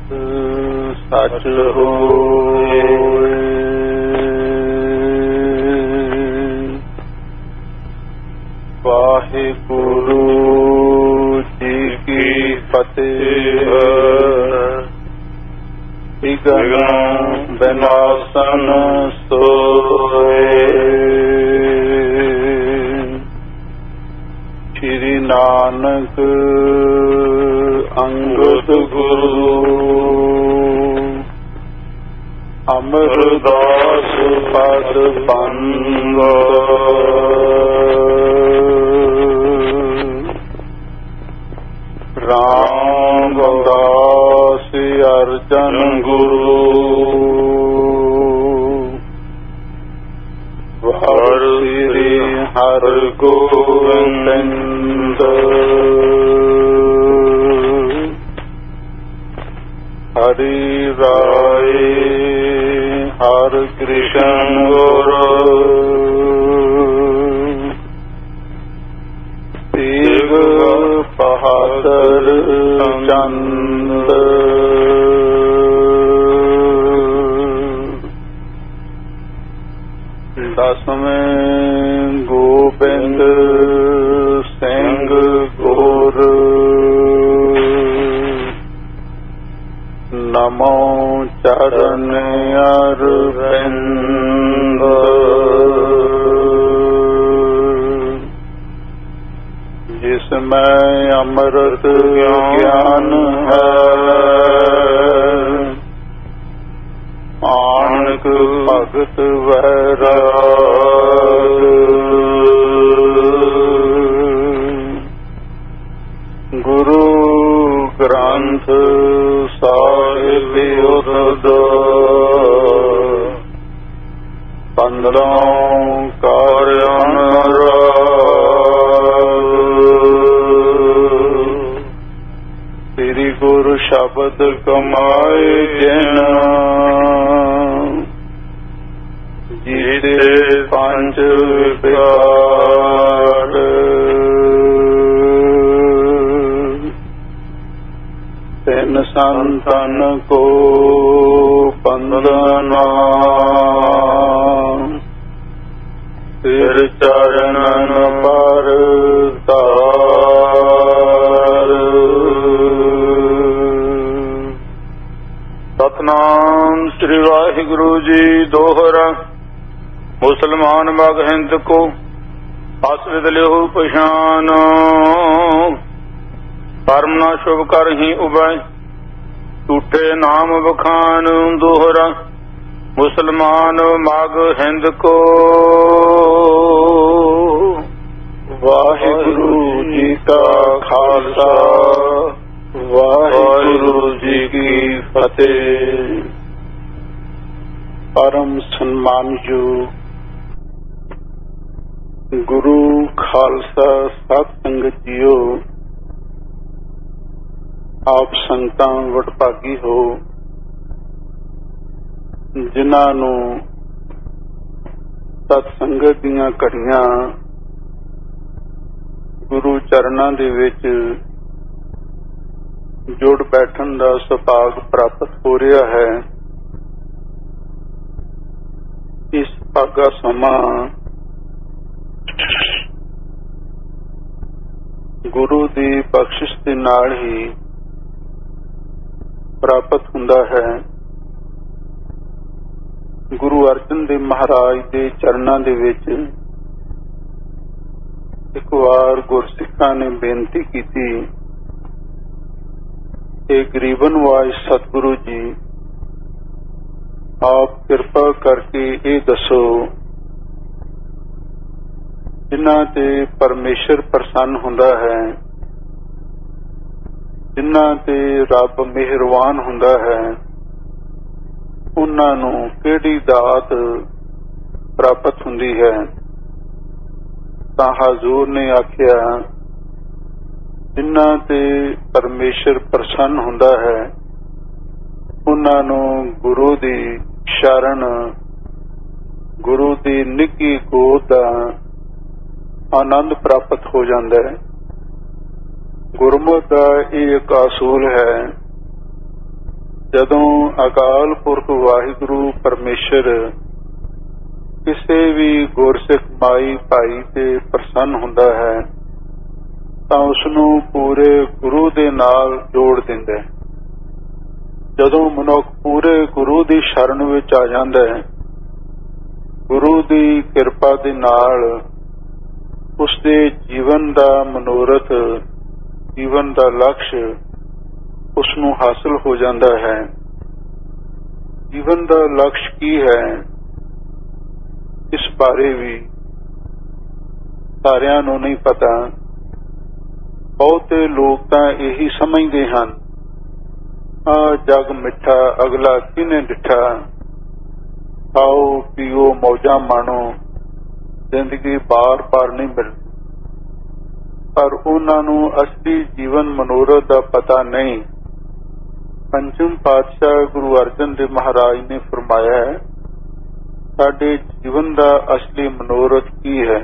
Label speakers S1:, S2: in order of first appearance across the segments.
S1: ਸਚ ਹੋਏ। ਵਾਹਿਗੁਰੂ ਜੀ ਕੀ ਫਤਿਹ। ਵਿਘਨ ਵਿਨਾਸ਼ਨ ਸੋਏ। ਸ੍ਰੀ ਨਾਨਕ ਅੰਗਦ ਗੁਰੂ ਅਮਰਦਾਸ ਪਦ ਬੰਦ। ਰਾਮਦਾਸ ਅਰਜਨ ਗੁਰੂ ਵਾਰ ਸ੍ਰੀ ਹਰਿ ਗੋਬਿੰਦ। ਹਰਿ ਰਾਏ ਹਰਿ ਕ੍ਰਿਸ਼ਨ ਗੁਰੂ ਤੇਗ ਬਹਾਦਰ ਚੰਦ। ਦਸਵੇਂ ਗੋਬਿੰਦ ਸਿੰਘ ਗੁਰ ਨਮੋ ਚਰਨ ਅਰਵਿੰਦ। ਜਿਸ ਮੈਂ ਅੰਮ੍ਰਿਤ ਗਿਆਨ ਹੈ ਆਨਕ ਭਗਤ ਵੈਰਾਗ। ਗੁਰੂ ਗ੍ਰੰਥ ਸਾਹਿਬ ਉਦਦ 15 ਕਾਰਿਆਨ ਸ੍ਰੀ ਗੁਰੂ ਸ਼ਬਦ ਕਮਾਏ ਜਿਨ ਜੀਤੇ ਪੰਜ ਵਿਕਾਰ। ਤਿੰਨ ਸੰਤਨ ਕੋ ਬੰਦਨਾ ਸਿਰ ਚਰਨਨ ਪਰ ਤਾਰ। ਸਤਿਨਾਮ ਸ੍ਰੀ ਵਾਹਿਗੁਰੂ ਜੀ। ਦੋਹਰਾ ਮੁਸਲਮਾਨ ਮਗ ਹਿੰਦ ਕੋ ਅਸਲਿਤ ਲਿਓ ਪਛਾਨ। ਕਰਮ ਨਾ ਸ਼ੁਭ ਕਰ ਹੀ ਉਬੈ ਝੂਠੇ ਨਾਮ ਬਖਾਨ। ਦੋਹਰਾ ਮੁਸਲਮਾਨ ਮਗ ਹਿੰਦ ਕੋ ਵਾਹਿਗੁਰੂ ਜੀ ਕਾ ਖਾਲਸਾ ਵਾਹਿਗੁਰੂ ਜੀ ਕੀ ਫਤਿਹ। ਪਰਮ ਸਨਮਾਨਯੋਗ ਗੁਰੂ ਖਾਲਸਾ ਸਤ ਸੰਗਤ ਜੀਓ, ਆਪ ਸੰਗਤਾਂ ਵਡਭਾਗੀ ਹੋ ਜਿਨ੍ਹਾਂ ਨੂੰ ਸਤ ਸੰਗਤ ਦੀਆਂ ਘੜੀਆਂ ਗੁਰੂ ਚਰਨਾਂ ਦੇ ਵਿੱਚ ਜੁੜ ਬੈਠਣ ਦਾ ਸੁਭਾਗ ਪ੍ਰਾਪਤ ਹੋ ਰਿਹਾ ਹੈ। ਇਸ ਭਾਗਾ ਸਮਾਂ ਗੁਰੂ ਦੀ ਬਖਸ਼ਿਸ਼ ਦੇ ਨਾਲ ਹੀ ਪ੍ਰਾਪਤ ਹੁੰਦਾ ਹੈ। ਗੁਰੂ ਅਰਜਨ ਦੇਵ ਮਹਾਰਾਜ ਦੇ ਚਰਨਾਂ ਦੇ ਵਿੱਚ ਇੱਕ ਵਾਰ ਗੁਰਸਿੱਖਾਂ ਨੇ ਬੇਨਤੀ ਕੀਤੀ, ਇਹ ਗਰੀਬਨ ਵਾਜ ਸਤਿਗੁਰੂ ਜੀ, ਆਪ ਕਿਰਪਾ ਕਰਕੇ ਇਹ ਦੱਸੋ ਜਿਨ੍ਹਾਂ ਤੇ ਪਰਮੇਸ਼ਰ ਪ੍ਰਸੰਨ ਹੁੰਦਾ ਹੈ, ਜਿਨ੍ਹਾਂ ਤੇ ਰੱਬ ਮਿਹਰਬਾਨ ਹੁੰਦਾ ਹੈ, ਉਹਨਾਂ ਨੂੰ ਕਿਹੜੀ ਦਾਤ ਪ੍ਰਾਪਤ ਹੁੰਦੀ ਹੈ। ਤਾਂ ਹਜ਼ੂਰ ਨੇ ਆਖਿਆ, ਜਿਨ੍ਹਾਂ ਤੇ ਪਰਮੇਸ਼ਰ ਪ੍ਰਸੰਨ ਹੁੰਦਾ ਹੈ ਉਹਨਾਂ ਨੂੰ ਗੁਰੂ ਦੀ ਸ਼ਰਨ, ਗੁਰੂ ਦੀ ਨਿੱਘੀ ਗੋਦ ਦਾ ਆਨੰਦ ਪ੍ਰਾਪਤ ਹੋ ਜਾਂਦਾ ਹੈ। ਗੁਰਮੁਖ ਦਾ ਇਹ ਇੱਕ ਅਸੂਲ ਹੈ ਜਦੋਂ ਅਕਾਲ ਪੁਰਖ ਵਾਹਿਗੁਰੂ ਪਰਮੇਸ਼ਰ ਕਿਸੇ ਵੀ ਗੁਰਸਿੱਖ ਮਾਈ ਭਾਈ ਤੇ ਪ੍ਰਸੰਨ ਹੁੰਦਾ ਹੈ ਤਾਂ ਉਸਨੂੰ ਪੂਰੇ ਗੁਰੂ ਦੇ ਨਾਲ ਜੋੜ ਦਿੰਦਾ ਹੈ। ਜਦੋਂ ਮਨੁੱਖ ਪੂਰੇ ਗੁਰੂ ਦੀ ਸ਼ਰਨ ਵਿੱਚ ਆ ਜਾਂਦਾ ਹੈ, ਗੁਰੂ ਦੀ ਕਿਰਪਾ ਦੇ ਨਾਲ ਉਸਦੇ ਜੀਵਨ ਦਾ ਮਨੋਰਥ, ਜੀਵਨ ਦਾ ਲਕਸ਼ ਉਸਨੂੰ ਹਾਸਲ ਹੋ ਜਾਂਦਾ ਹੈ। ਜੀਵਨ ਦਾ ਲਕਸ਼ ਕੀ ਹੈ, ਇਸ ਬਾਰੇ ਵੀ ਸਾਰਿਆਂ ਨੂੰ ਨਹੀਂ ਪਤਾ। ਬਹੁਤੇ ਲੋਕ ਤਾਂ ਇਹੀ ਸਮਝਦੇ ਹਨ, ਆ ਜਗ ਮਿੱਠਾ ਅਗਲਾ ਕਿਹਨੇ ਡਿੱਠਾ, ਖਾਓ ਪੀਓ ਮੌਜਾਂ ਮਾਣੋ, ਜ਼ਿੰਦਗੀ ਬਾਰ-ਬਾਰ ਨਹੀਂ ਮਿਲਦੀ। ਪਰ ਉਹਨਾਂ ਨੂੰ ਅਸਲੀ ਜੀਵਨ ਮਨੋਰਥ ਦਾ ਪਤਾ ਨਹੀਂ। ਪੰਜਮ ਪਾਤਸ਼ਾਹ ਗੁਰੂ ਅਰਜਨ ਦੇਵ ਮਹਾਰਾਜ ਨੇ ਫਰਮਾਇਆ ਹੈ, ਸਾਡੇ ਜੀਵਨ ਦਾ ਅਸਲੀ ਮਨੋਰਥ ਕੀ ਹੈ।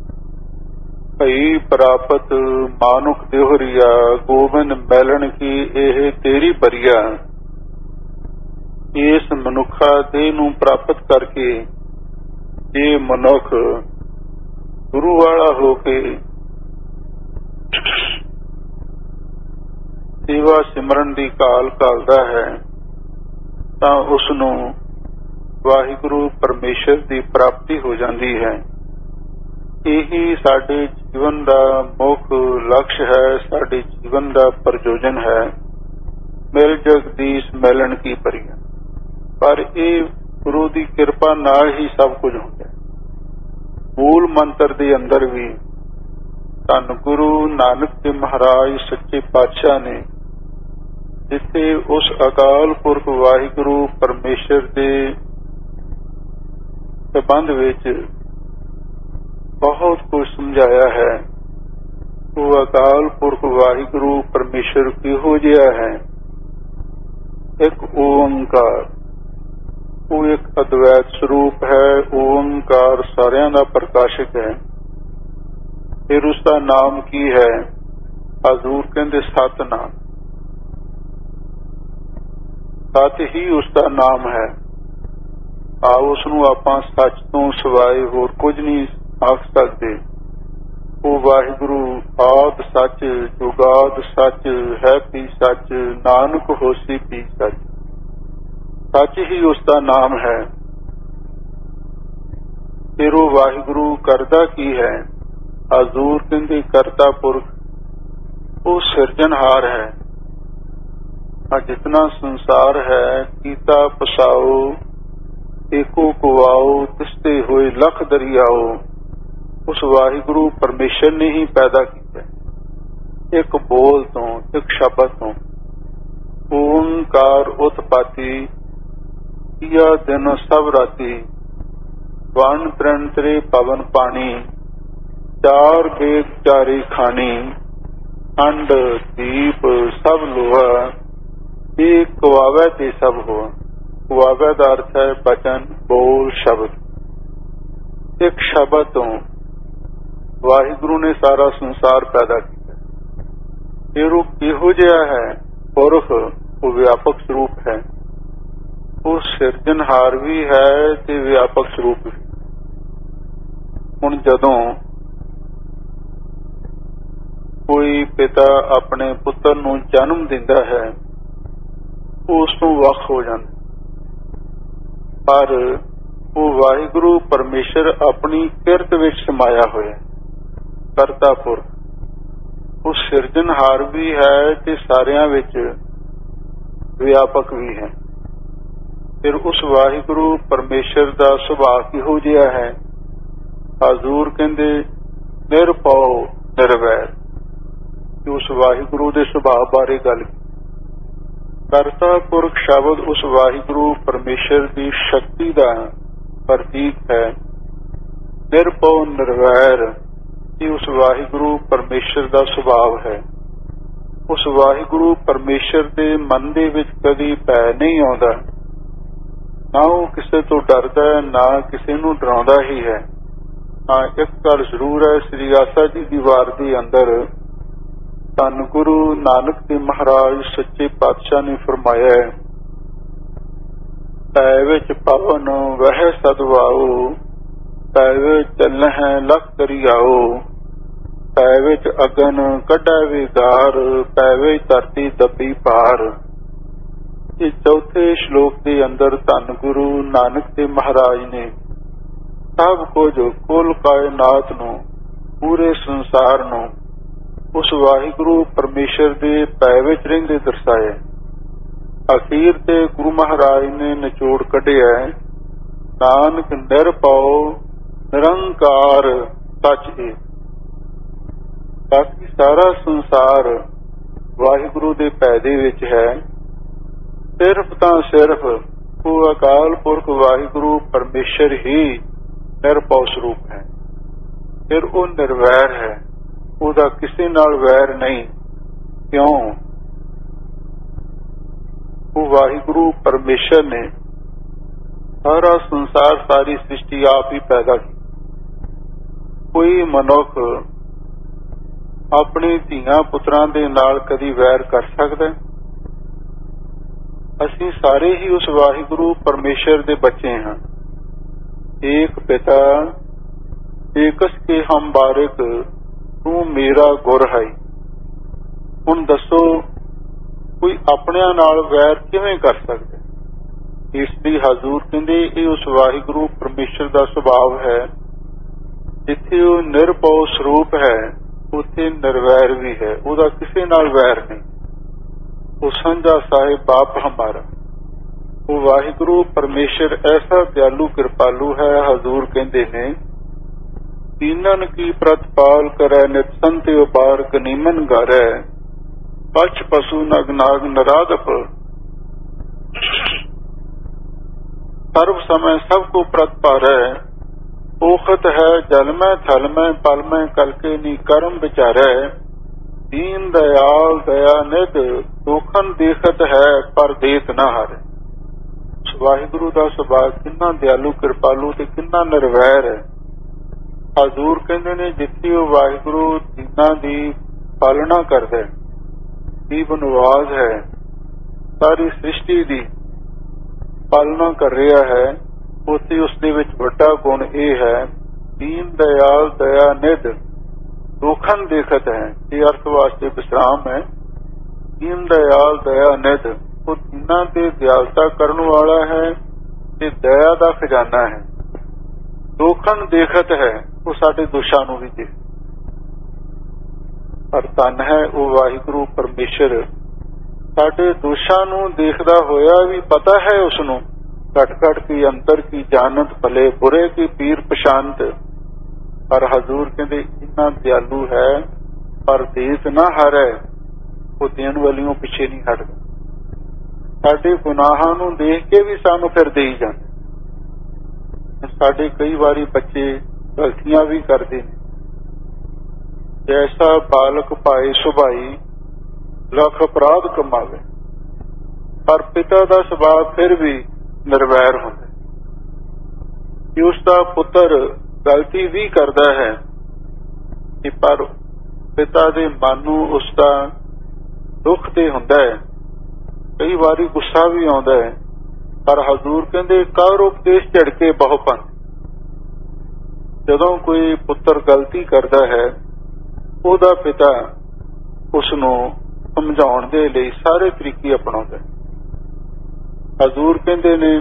S1: ਭਈ ਪ੍ਰਾਪਤ ਮਾਨੁਖ ਦੇਹੁਰੀਆ, ਗੋਬਿੰਦ ਮੈਲਣ ਕੀ ਇਹ ਤੇਰੀ ਬਰੀਆ। ਇਸ ਮਨੁੱਖਾ ਦੇਹ ਨੂੰ ਪ੍ਰਾਪਤ ਕਰਕੇ ਇਹ ਮਨੁੱਖ ਗੁਰੂ ਵਾਲਾ ਹੋ ਕੇ ਸੇਵਾ ਸਿਮਰਨ ਦੀ ਕਾਲ ਘਾਲਦਾ ਹੈ ਤਾਂ ਉਸਨੂੰ ਵਾਹਿਗੁਰੂ ਪਰਮੇਸ਼ਰ ਦੀ ਪ੍ਰਾਪਤੀ ਹੋ ਜਾਂਦੀ ਹੈ। ਇਹੀ ਸਾਡੇ ਜੀਵਨ ਦਾ ਮੁੱਖ ਲਕਸ਼ ਹੈ, ਸਾਡੇ ਜੀਵਨ ਦਾ ਪ੍ਰਯੋਜਨ ਹੈ। ਮਿਲ ਜਗਦੀਸ਼ ਮੈਲਣ ਕੀ ਬਰੀਆ। ਪਰ ਇਹ ਗੁਰੂ ਦੀ ਕਿਰਪਾ ਨਾਲ ਹੀ ਸਭ ਕੁਝ ਹੁੰਦਾ ਹੈ। ਮੂਲ ਮੰਤਰ ਦੇ ਅੰਦਰ ਵੀ ਧੰਨ ਗੁਰੂ ਨਾਨਕ ਦੇਵ ਮਹਾਰਾਜ ਸੱਚੇ ਪਾਤਸ਼ਾਹ ਨੇ ਜਿੱਥੇ ਉਸ ਅਕਾਲ ਪੁਰਖ ਵਾਹਿਗੁਰੂ ਪਰਮੇਸ਼ਰ ਦੇ ਸੰਬੰਧ ਵਿੱਚ ਬਹੁਤ ਕੁਝ ਸਮਝਾਇਆ ਹੈ। ਉਹ ਅਕਾਲ ਪੁਰਖ ਵਾਹਿਗੁਰੂ ਪਰਮੇਸ਼ਰ ਕਿਹੋ ਜਿਹਾ ਹੈ। ਇੱਕ ਓੰਕਾਰ, ਉਹ ਇੱਕ ਅਦਵੈਤ ਸਰੂਪ ਹੈ। ਓੰਕਾਰ ਸਾਰਿਆਂ ਦਾ ਪ੍ਰਕਾਸ਼ਕ ਹੈ। ਫਿਰ ਉਸਦਾ ਨਾਮ ਕੀ ਹੈ? ਹਜ਼ੂਰ ਕਹਿੰਦੇ ਸਤਿਨਾਮ। ਸਤ ਹੀ ਉਸਦਾ ਨਾਮ ਹੈ। ਉਸ ਨੂੰ ਆਪਾਂ ਸੱਚ ਤੋਂ ਸਿਵਾਏ ਹੋਰ ਕੁਝ ਨਹੀਂ ਆਖ ਸਕਦੇ। ਉਹ ਵਾਹਿਗੁਰੂ ਆਦ ਸੱਚ, ਜੁਗਾਦ ਸੱਚ, ਹੈ ਵੀ ਸੱਚ, ਨਾਨਕ ਹੋਸੀ ਵੀ ਸੱਚ। ਸੱਚ ਹੀ ਉਸਦਾ ਨਾਮ ਹੈ। ਫਿਰ ਉਹ ਵਾਹਿਗੁਰੂ ਕਰਦਾ ਕੀ ਹੈ? ਹਜ਼ੂਰ ਕਹਿੰਦੇ ਕਰਤਾ ਪੁਰਖ, ਉਹ ਸਿਰਜਣਹਾਰ ਹੈ। ਜਿਤਨਾ ਸੰਸਾਰ ਹੈ ਕੀਤਾ ਪਸਾਓ, ਏਕੋ ਕੁਆਓ, ਤਿਸਤੇ ਹੋਏ ਲੱਖ ਦਰਿਆਓ। ਉਸ ਵਾਹਿਗੁਰੂ ਪਰਮੇਸ਼ਰ ਨੇ ਹੀ ਪੈਦਾ ਕੀਤਾ, ਇੱਕ ਬੋਲ ਤੋਂ, ਇੱਕ ਸ਼ਬਦ ਤੋਂ। ਓੰਕਾਰ ਉਤਪਾਤੀ, ਕੀਆ ਦਿਨ ਸਭ ਰਾਤੀ। ਵਣ ਤ੍ਰਿਣ ਤਰੇ ਪਵਨ ਪਾਣੀ, ਚਾਰ ਵੇਦ ਚਾਰੇ ਖਾਣੀ। ਖੰਡ ਦੀਪ ਸਭ ਲੋਹਾ, ਇਹ ਕੁਆਵੈ ਤੇ ਸਭ ਹੋਆ। ਕੁਆਵੈ ਦਾ ਅਰਥ ਹੈ ਬਚਨ, ਬੋਲ, ਸ਼ਬਦ। ਇੱਕ ਸ਼ਬਦ ਤੋਂ ਵਾਹਿਗੁਰੂ ਨੇ ਸਾਰਾ ਸੰਸਾਰ ਪੈਦਾ ਕੀਤਾ। ਫਿਰ ਉਹ ਕਿਹੋ ਜਿਹਾ ਹੈ? ਪੁਰਖ, ਉਹ ਵਿਆਪਕ ਸਰੂਪ ਹੈ। ਉਹ ਸਿਰਜਣਹਾਰ ਵੀ ਹੈ ਤੇ ਵਿਆਪਕ ਸਰੂਪ ਵੀ। ਹੁਣ ਜਦੋਂ ਕੋਈ ਪਿਤਾ ਆਪਣੇ ਪੁੱਤਰ ਨੂੰ ਜਨਮ ਦਿੰਦਾ ਹੈ, ਉਹ ਉਸ ਤੋਂ ਵੱਖ ਹੋ ਜਾਂਦਾ। ਪਰ ਉਹ ਵਾਹਿਗੁਰੂ ਪਰਮੇਸ਼ਰ ਆਪਣੀ ਕਿਰਤ ਵਿੱਚ ਸਮਾਇਆ ਹੋਇਆ ਕਰਤਾ ਪੁਰਖ। ਉਹ ਸਿਰਜਣਹਾਰ ਵੀ ਹੈ ਤੇ ਸਾਰਿਆਂ ਵਿੱਚ ਵਿਆਪਕ ਵੀ ਹੈ। ਫਿਰ ਉਸ ਵਾਹਿਗੁਰੂ ਪਰਮੇਸ਼ਰ ਦਾ ਸੁਭਾਅ ਕਿਹੋ ਜਿਹਾ ਹੈ? ਹਜ਼ੂਰ ਕਹਿੰਦੇ ਨਿਰਭਉ ਨਿਰਵੈਰ। ਉਸ ਵਾਹਿਗੁਰੂ ਦੇ ਸੁਭਾਅ ਬਾਰੇ ਗੱਲ। ਕਰਤਾ ਪੁਰਖ ਸ਼ਬਦ ਉਸ ਵਾਹਿਗੁਰੂ ਪਰਮੇਸ਼ਰ ਦੀ ਸ਼ਕਤੀ ਦਾ ਪ੍ਰਤੀਕ ਹੈ। ਨਿਰਭਉ ਨਿਰਵੈਰ, ਇਹ ਉਸ ਵਾਹਿਗੁਰੂ ਪਰਮੇਸ਼ਰ ਦਾ ਸੁਭਾਅ ਹੈ। ਉਸ ਵਾਹਿਗੁਰੂ ਪਰਮੇਸ਼ਰ ਦੇ ਮਨ ਦੇ ਵਿੱਚ ਕਦੀ ਭੈ ਨਹੀਂ ਆਉਂਦਾ। ਨਾ ਉਹ ਕਿਸੇ ਤੋਂ ਡਰਦਾ ਹੈ, ਨਾ ਕਿਸੇ ਨੂੰ ਡਰਾਉਂਦਾ ਹੀ ਹੈ। ਹਾਂ, ਇੱਕ ਗੱਲ ਜ਼ਰੂਰ ਹੈ, ਸ੍ਰੀ ਆਸਾ ਜੀ ਦੀ ਵਾਰ ਦੇ ਅੰਦਰ ਧੰਨ ਗੁਰੂ ਨਾਨਕ ਦੇਵ ਮਹਾਰਾਜ ਸੱਚੇ ਪਾਤਸ਼ਾਹ ਨੇ ਫਰਮਾਇਆ ਹੈ, ਪੈ ਵਿੱਚ ਪਵਨ ਵਹਿ ਸਦਵਾਓ, ਪੈ ਵਿੱਚ ਚੱਲਹਿ ਲਖ ਕਰਿਆਓ, ਪੈ ਵਿੱਚ ਅਗਨ ਕੱਢੈ ਵਿਗਾਰ, ਪੈ ਵਿੱਚ ਧਰਤੀ ਦੱਬੀ ਪਾਰ। ਇਸ ਚੌਥੇ ਸ਼ਲੋਕ ਦੇ ਅੰਦਰ ਧੰਨ ਗੁਰੂ ਨਾਨਕ ਦੇਵ ਮਹਾਰਾਜ ਨੇ ਸਭ ਕੁਝ ਕੁੱਲ ਕਾਇਨਾਤ ਨੂੰ, ਪੂਰੇ ਸੰਸਾਰ ਨੂੰ ਉਸ ਵਾਹਿਗੁਰੂ ਪਰਮੇਸ਼ਰ ਦੇ ਪੈ ਵਿੱਚ ਰਹਿੰਦੇ ਦਰਸਾਇਆ। ਅਖੀਰ ਤੇ ਗੁਰੂ ਮਹਾਰਾਜ ਨੇ ਨਿਚੋੜ ਕੱਢਿਆ, ਨਾਨਕ ਨਿਰਭਉ ਨਿਰੰਕਾਰ ਸੱਚ ਏ। ਬਾਕੀ ਸਾਰਾ ਸੰਸਾਰ ਵਾਹਿਗੁਰੂ ਦੇ ਪੈ ਦੇ ਵਿੱਚ ਹੈ। ਸਿਰਫ ਤਾਂ ਸਿਰਫ ਉਹ ਅਕਾਲ ਪੁਰਖ ਵਾਹਿਗੁਰੂ ਪਰਮੇਸ਼ਰ ਹੀ ਨਿਰਭਉ ਸਰੂਪ ਹੈ। ਫਿਰ ਉਹ ਨਿਰਵੈਰ ਹੈ, ਉਹਦਾ ਕਿਸੇ ਨਾਲ ਵੈਰ ਨਹੀਂ। ਕਿਉਂ? ਉਹ ਵਾਹਿਗੁਰੂ ਪਰਮੇਸ਼ਰ ਨੇ ਸਾਰਾ ਸੰਸਾਰ, ਸਾਰੀ ਸ੍ਰਿਸ਼ਟੀ ਆਪ ਹੀ ਪੈਦਾ ਕੀਤੀ। ਕੋਈ ਮਨੁੱਖ ਆਪਣੇ ਧੀਆਂ ਪੁੱਤਰਾਂ ਦੇ ਨਾਲ ਕਦੀ ਵੈਰ ਕਰ ਸਕਦਾ? ਅਸੀਂ ਸਾਰੇ ਹੀ ਉਸ ਵਾਹਿਗੁਰੂ ਪਰਮੇਸ਼ਰ ਦੇ ਬੱਚੇ ਹਾਂ। ਏਕ ਪਿਤਾ ਏਕਸ ਕੇ ਹਮ ਬਾਰਿਕ, ਤੂੰ ਮੇਰਾ ਗੁਰ ਹੈ। ਹੁਣ ਦੱਸੋ, ਕੋਈ ਆਪਣਿਆਂ ਨਾਲ ਵੈਰ ਕਿਵੇਂ ਕਰ ਸਕਦਾ? ਇਸ ਲਈ ਹਜ਼ੂਰ ਕਹਿੰਦੇ ਇਹ ਉਸ ਵਾਹਿਗੁਰੂ ਪਰਮੇਸ਼ਰ ਦਾ ਸੁਭਾਵ ਹੈ। ਜਿੱਥੇ ਉਹ ਨਿਰਭਉ ਸਰੂਪ ਹੈ ਉੱਥੇ ਨਿਰਵੈਰ ਵੀ ਹੈ, ਉਹਦਾ ਕਿਸੇ ਨਾਲ ਵੈਰ ਨਹੀਂ। ਉਹ ਸਾਂਝਾ ਸਾਹਿਬ ਬਾਪ ਹਮਾਰਾ। ਉਹ ਵਾਹਿਗੁਰੂ ਪਰਮੇਸ਼ਰ ਐਸਾ ਦਿਆਲੂ ਕਿਰਪਾਲੂ ਹੈ। ਹਜ਼ੂਰ ਕਹਿੰਦੇ ਨੇ, ਦੀਨਨ ਕੀ ਪ੍ਰਤਪਾਲ ਕਰੈ, ਨਿਤ ਸੰਤ ਉਪਾਰ ਗਨੀਮਨ ਗਾਰੈ, ਪਛ ਪਸ਼ੂ ਨਗ ਨਾਗ ਨਰਾਦਪ, ਸਰਬ ਸਮੈ ਸਭ ਕੋ ਪ੍ਰਤਪਾਰੈ, ओखत है जल में थल में पल में कलके नी कर्म विचारै, दीन दयाल दया निध दोखन देखत है पर देत न हारे। वाहिगुरु का सुभाव कितना दयालु कृपालू ते कितना निर्वैर है। हजूर कहते ने जिथे वो वाहिगुरु दीना दी पालना करदा है, दी बनवास है, सारी सृष्टि दी पालना कर रहा है, उसे उसदे विच वड्डा गुण यह है, दीन दयाल दया निध दोखन देखत है। ये अर्थ वास्ते विश्राम है। दीन दयाल दया निध वो दीना ते दयालता करने वाला है, ते दया का खजाना है। दोखन देखत है वो साडे दोषां नूं भी देख। पर धन है वो वाहिगुरु परमेश्वर साडे दोषां नूं देखदा होया भी पता है उसनूं घट घट की अंतर की जानत, भले बुरे की पीर पशांत। पर हजूर कहते इन्ना दयालु है पर देत ना हारे, वो देन वालियों पिछे नहीं हटदा। साडे गुनाहां नूं देख के भी सानू फिर देई जांदे। साडे कई बारी बच्चे गलतियां भी करते हैं। जैसा बालक पाए सुभाई लख अपराध कमावे, पर पिता का सुभाव फिर भी निर्वैर होता है कि उसका पुत्र गलती भी करता है कि पर पिता के मन नूं उसका दुख ते हुंदा है, कई बारी गुस्सा भी आउंदा है। पर हजूर कहंदे कर उपदेश झड़के बहु पंथ। जदों कोई पुत्र गलती करता है ਉਹਦਾ पिता उसनूं समझाउण दे लई सारे तरीके अपनाउंदा है। हजूर कहते ने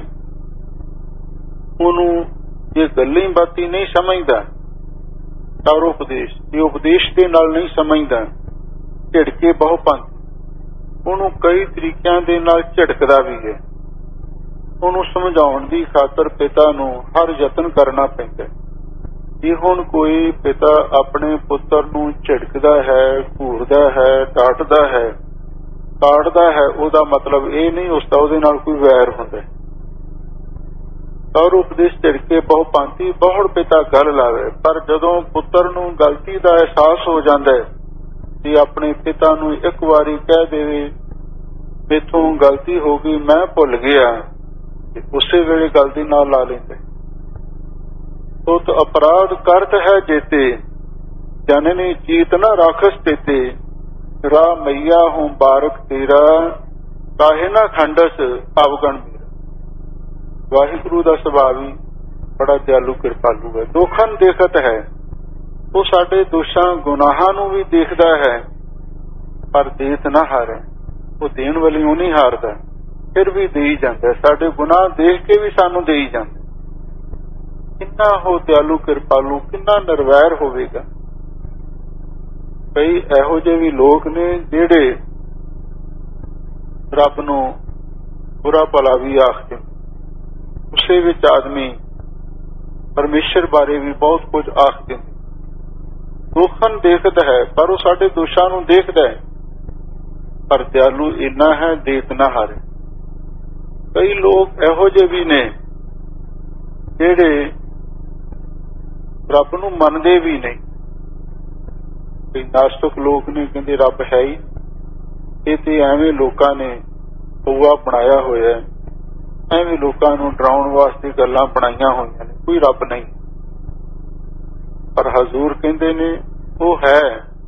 S1: ਉਹਨੂੰ ਜੇ ਗੱਲਾਂ ਬਾਤੀ नहीं समझदा तर उपदेश, ये उपदेश के नाल नहीं समझदा, झिड़के बहु पंथ, ਉਹਨੂੰ कई तरीकों के नाल झिड़कदा भी है। ਉਹਨੂੰ समझाउण दी खातर पिता नूं हर यतन करना पैंदा है। जे हुण कोई पिता अपने पुत्र नूं झिड़कदा है, घूरदा है, डांटदा है, ताड़दा है, ਉਹਦਾ मतलब ਇਹ नहीं उसका ਉਹਦੇ ਨਾਲ कोई वैर हुंदा। और उपदेश झिड़के बहु पांति, बहुड़ पिता गल लावे। पर जदों पुत्र नूं गलती का एहसास हो जाता है कि अपने पिता नूं एक बारी कह देवे मेथों गलती हो गई, मैं भुल गया, उसे वेले गलती नाल ला लेंदे। तो अपराध करत है जेते, जननी चीत न राखस तेते, रा मैया हूं बारक तेरा, काहे ना खंडस अवगण मेरा। ਵਾਹਿਗੁਰੂ ਦਾ ਸੁਭਾਅ ਵੀ ਬੜਾ ਦਿਆਲੂ ਕਿਰਪਾਲੂ ਹੈ। ਦੋਖਨ ਦੇਖਤ ਹੈ, ਉਹ ਸਾਡੇ ਦੋਸ਼ਾਂ ਗੁਨਾਹਾਂ ਨੂੰ ਵੀ ਦੇਖਦਾ ਹੈ, ਪਰ ਦੇਤ ਨਾ ਹਾਰੇ। ਉਹ ਦੇਣ ਵਾਲੀ ਉਹ ਨਹੀਂ ਹਾਰਦਾ, ਫਿਰ ਵੀ ਦੇਈ ਜਾਂਦਾ। ਸਾਡੇ ਗੁਨਾਹ ਦੇਖ ਕੇ ਵੀ ਸਾਨੂੰ ਦੇਈ ਜਾਂਦਾ। ਕਿੰਨਾ ਉਹ ਦਿਆਲੂ ਕਿਰਪਾਲੂ, ਕਿੰਨਾ ਨਿਰਵੈਰ ਹੋਵੇਗਾ। ਕਈ ਇਹੋ ਜਿਹੇ ਵੀ ਲੋਕ ਨੇ ਜਿਹੜੇ ਰੱਬ ਨੂੰ ਬੁਰਾ ਭਲਾ ਵੀ ਆਖਦੇ। ਉਸੇ ਵਿੱਚ ਆਦਮੀ ਪਰਮੇਸ਼ਰ ਬਾਰੇ ਵੀ ਬਹੁਤ ਕੁਝ ਆਖਦੇ। ਦੋਖਨ ਦੇਖਦਾ ਹੈ, ਪਰ ਉਹ ਸਾਡੇ ਦੋਸ਼ਾਂ ਨੂੰ ਦੇਖਦਾ ਹੈ, ਪਰ ਦਿਆਲੂ ਇੰਨਾ ਹੈ ਦੇਤ ਨਾ ਹਾਰੇ। ਕਈ ਲੋਕ ਇਹੋ ਜਿਹੇ ਵੀ ਨੇ ਜਿਹੜੇ ਰੱਬ ਨੂੰ ਮੰਨਦੇ ਵੀ ਨਹੀਂ। ਕਈ ਨਾਸਤਿਕ ਲੋਕ ਨੇ, ਕਹਿੰਦੇ ਰੱਬ ਹੈ ਹੀ। ਇਹ ਤੇ ਐਵੇਂ ਲੋਕਾਂ ਨੇ ਪਊਆ ਬਣਾਇਆ ਹੋਇਆ, ਐਵੇਂ ਲੋਕਾਂ ਨੂੰ ਡਰਾਉਣ ਵਾਸਤੇ ਗੱਲਾਂ ਬਣਾਈਆਂ ਹੋਈਆਂ ਨੇ, ਕੋਈ ਰੱਬ ਨਹੀਂ। ਪਰ ਹਜ਼ੂਰ ਕਹਿੰਦੇ ਨੇ ਉਹ ਹੈ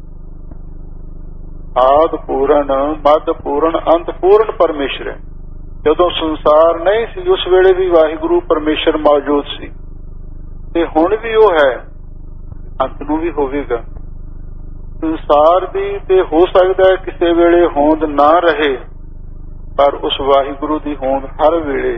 S1: ਆਦਿ ਪੂਰਨ, ਮੱਧ ਪੂਰਨ, ਅੰਤ ਪੂਰਨ ਪਰਮੇਸ਼ਰ ਹੈ। ਜਦੋਂ ਸੰਸਾਰ ਨਹੀਂ ਸੀ ਉਸ ਵੇਲੇ ਵੀ ਵਾਹਿਗੁਰੂ ਪਰਮੇਸ਼ਰ ਮੌਜੂਦ ਸੀ, ਤੇ ਹੁਣ ਵੀ ਉਹ ਹੈ, ਅੰਤ ਨੂੰ ਵੀ ਹੋਵੇਗਾ। ਸੰਸਾਰ ਦੀ ਤੇ ਹੋ ਸਕਦਾ ਹੈ ਕਿਸੇ ਵੇਲੇ ਹੋਂਦ ਨਾ ਰਹੇ, ਪਰ ਉਸ ਵਾਹਿਗੁਰੂ ਦੀ ਹੋਂਦ ਹਰ ਵੇਲੇ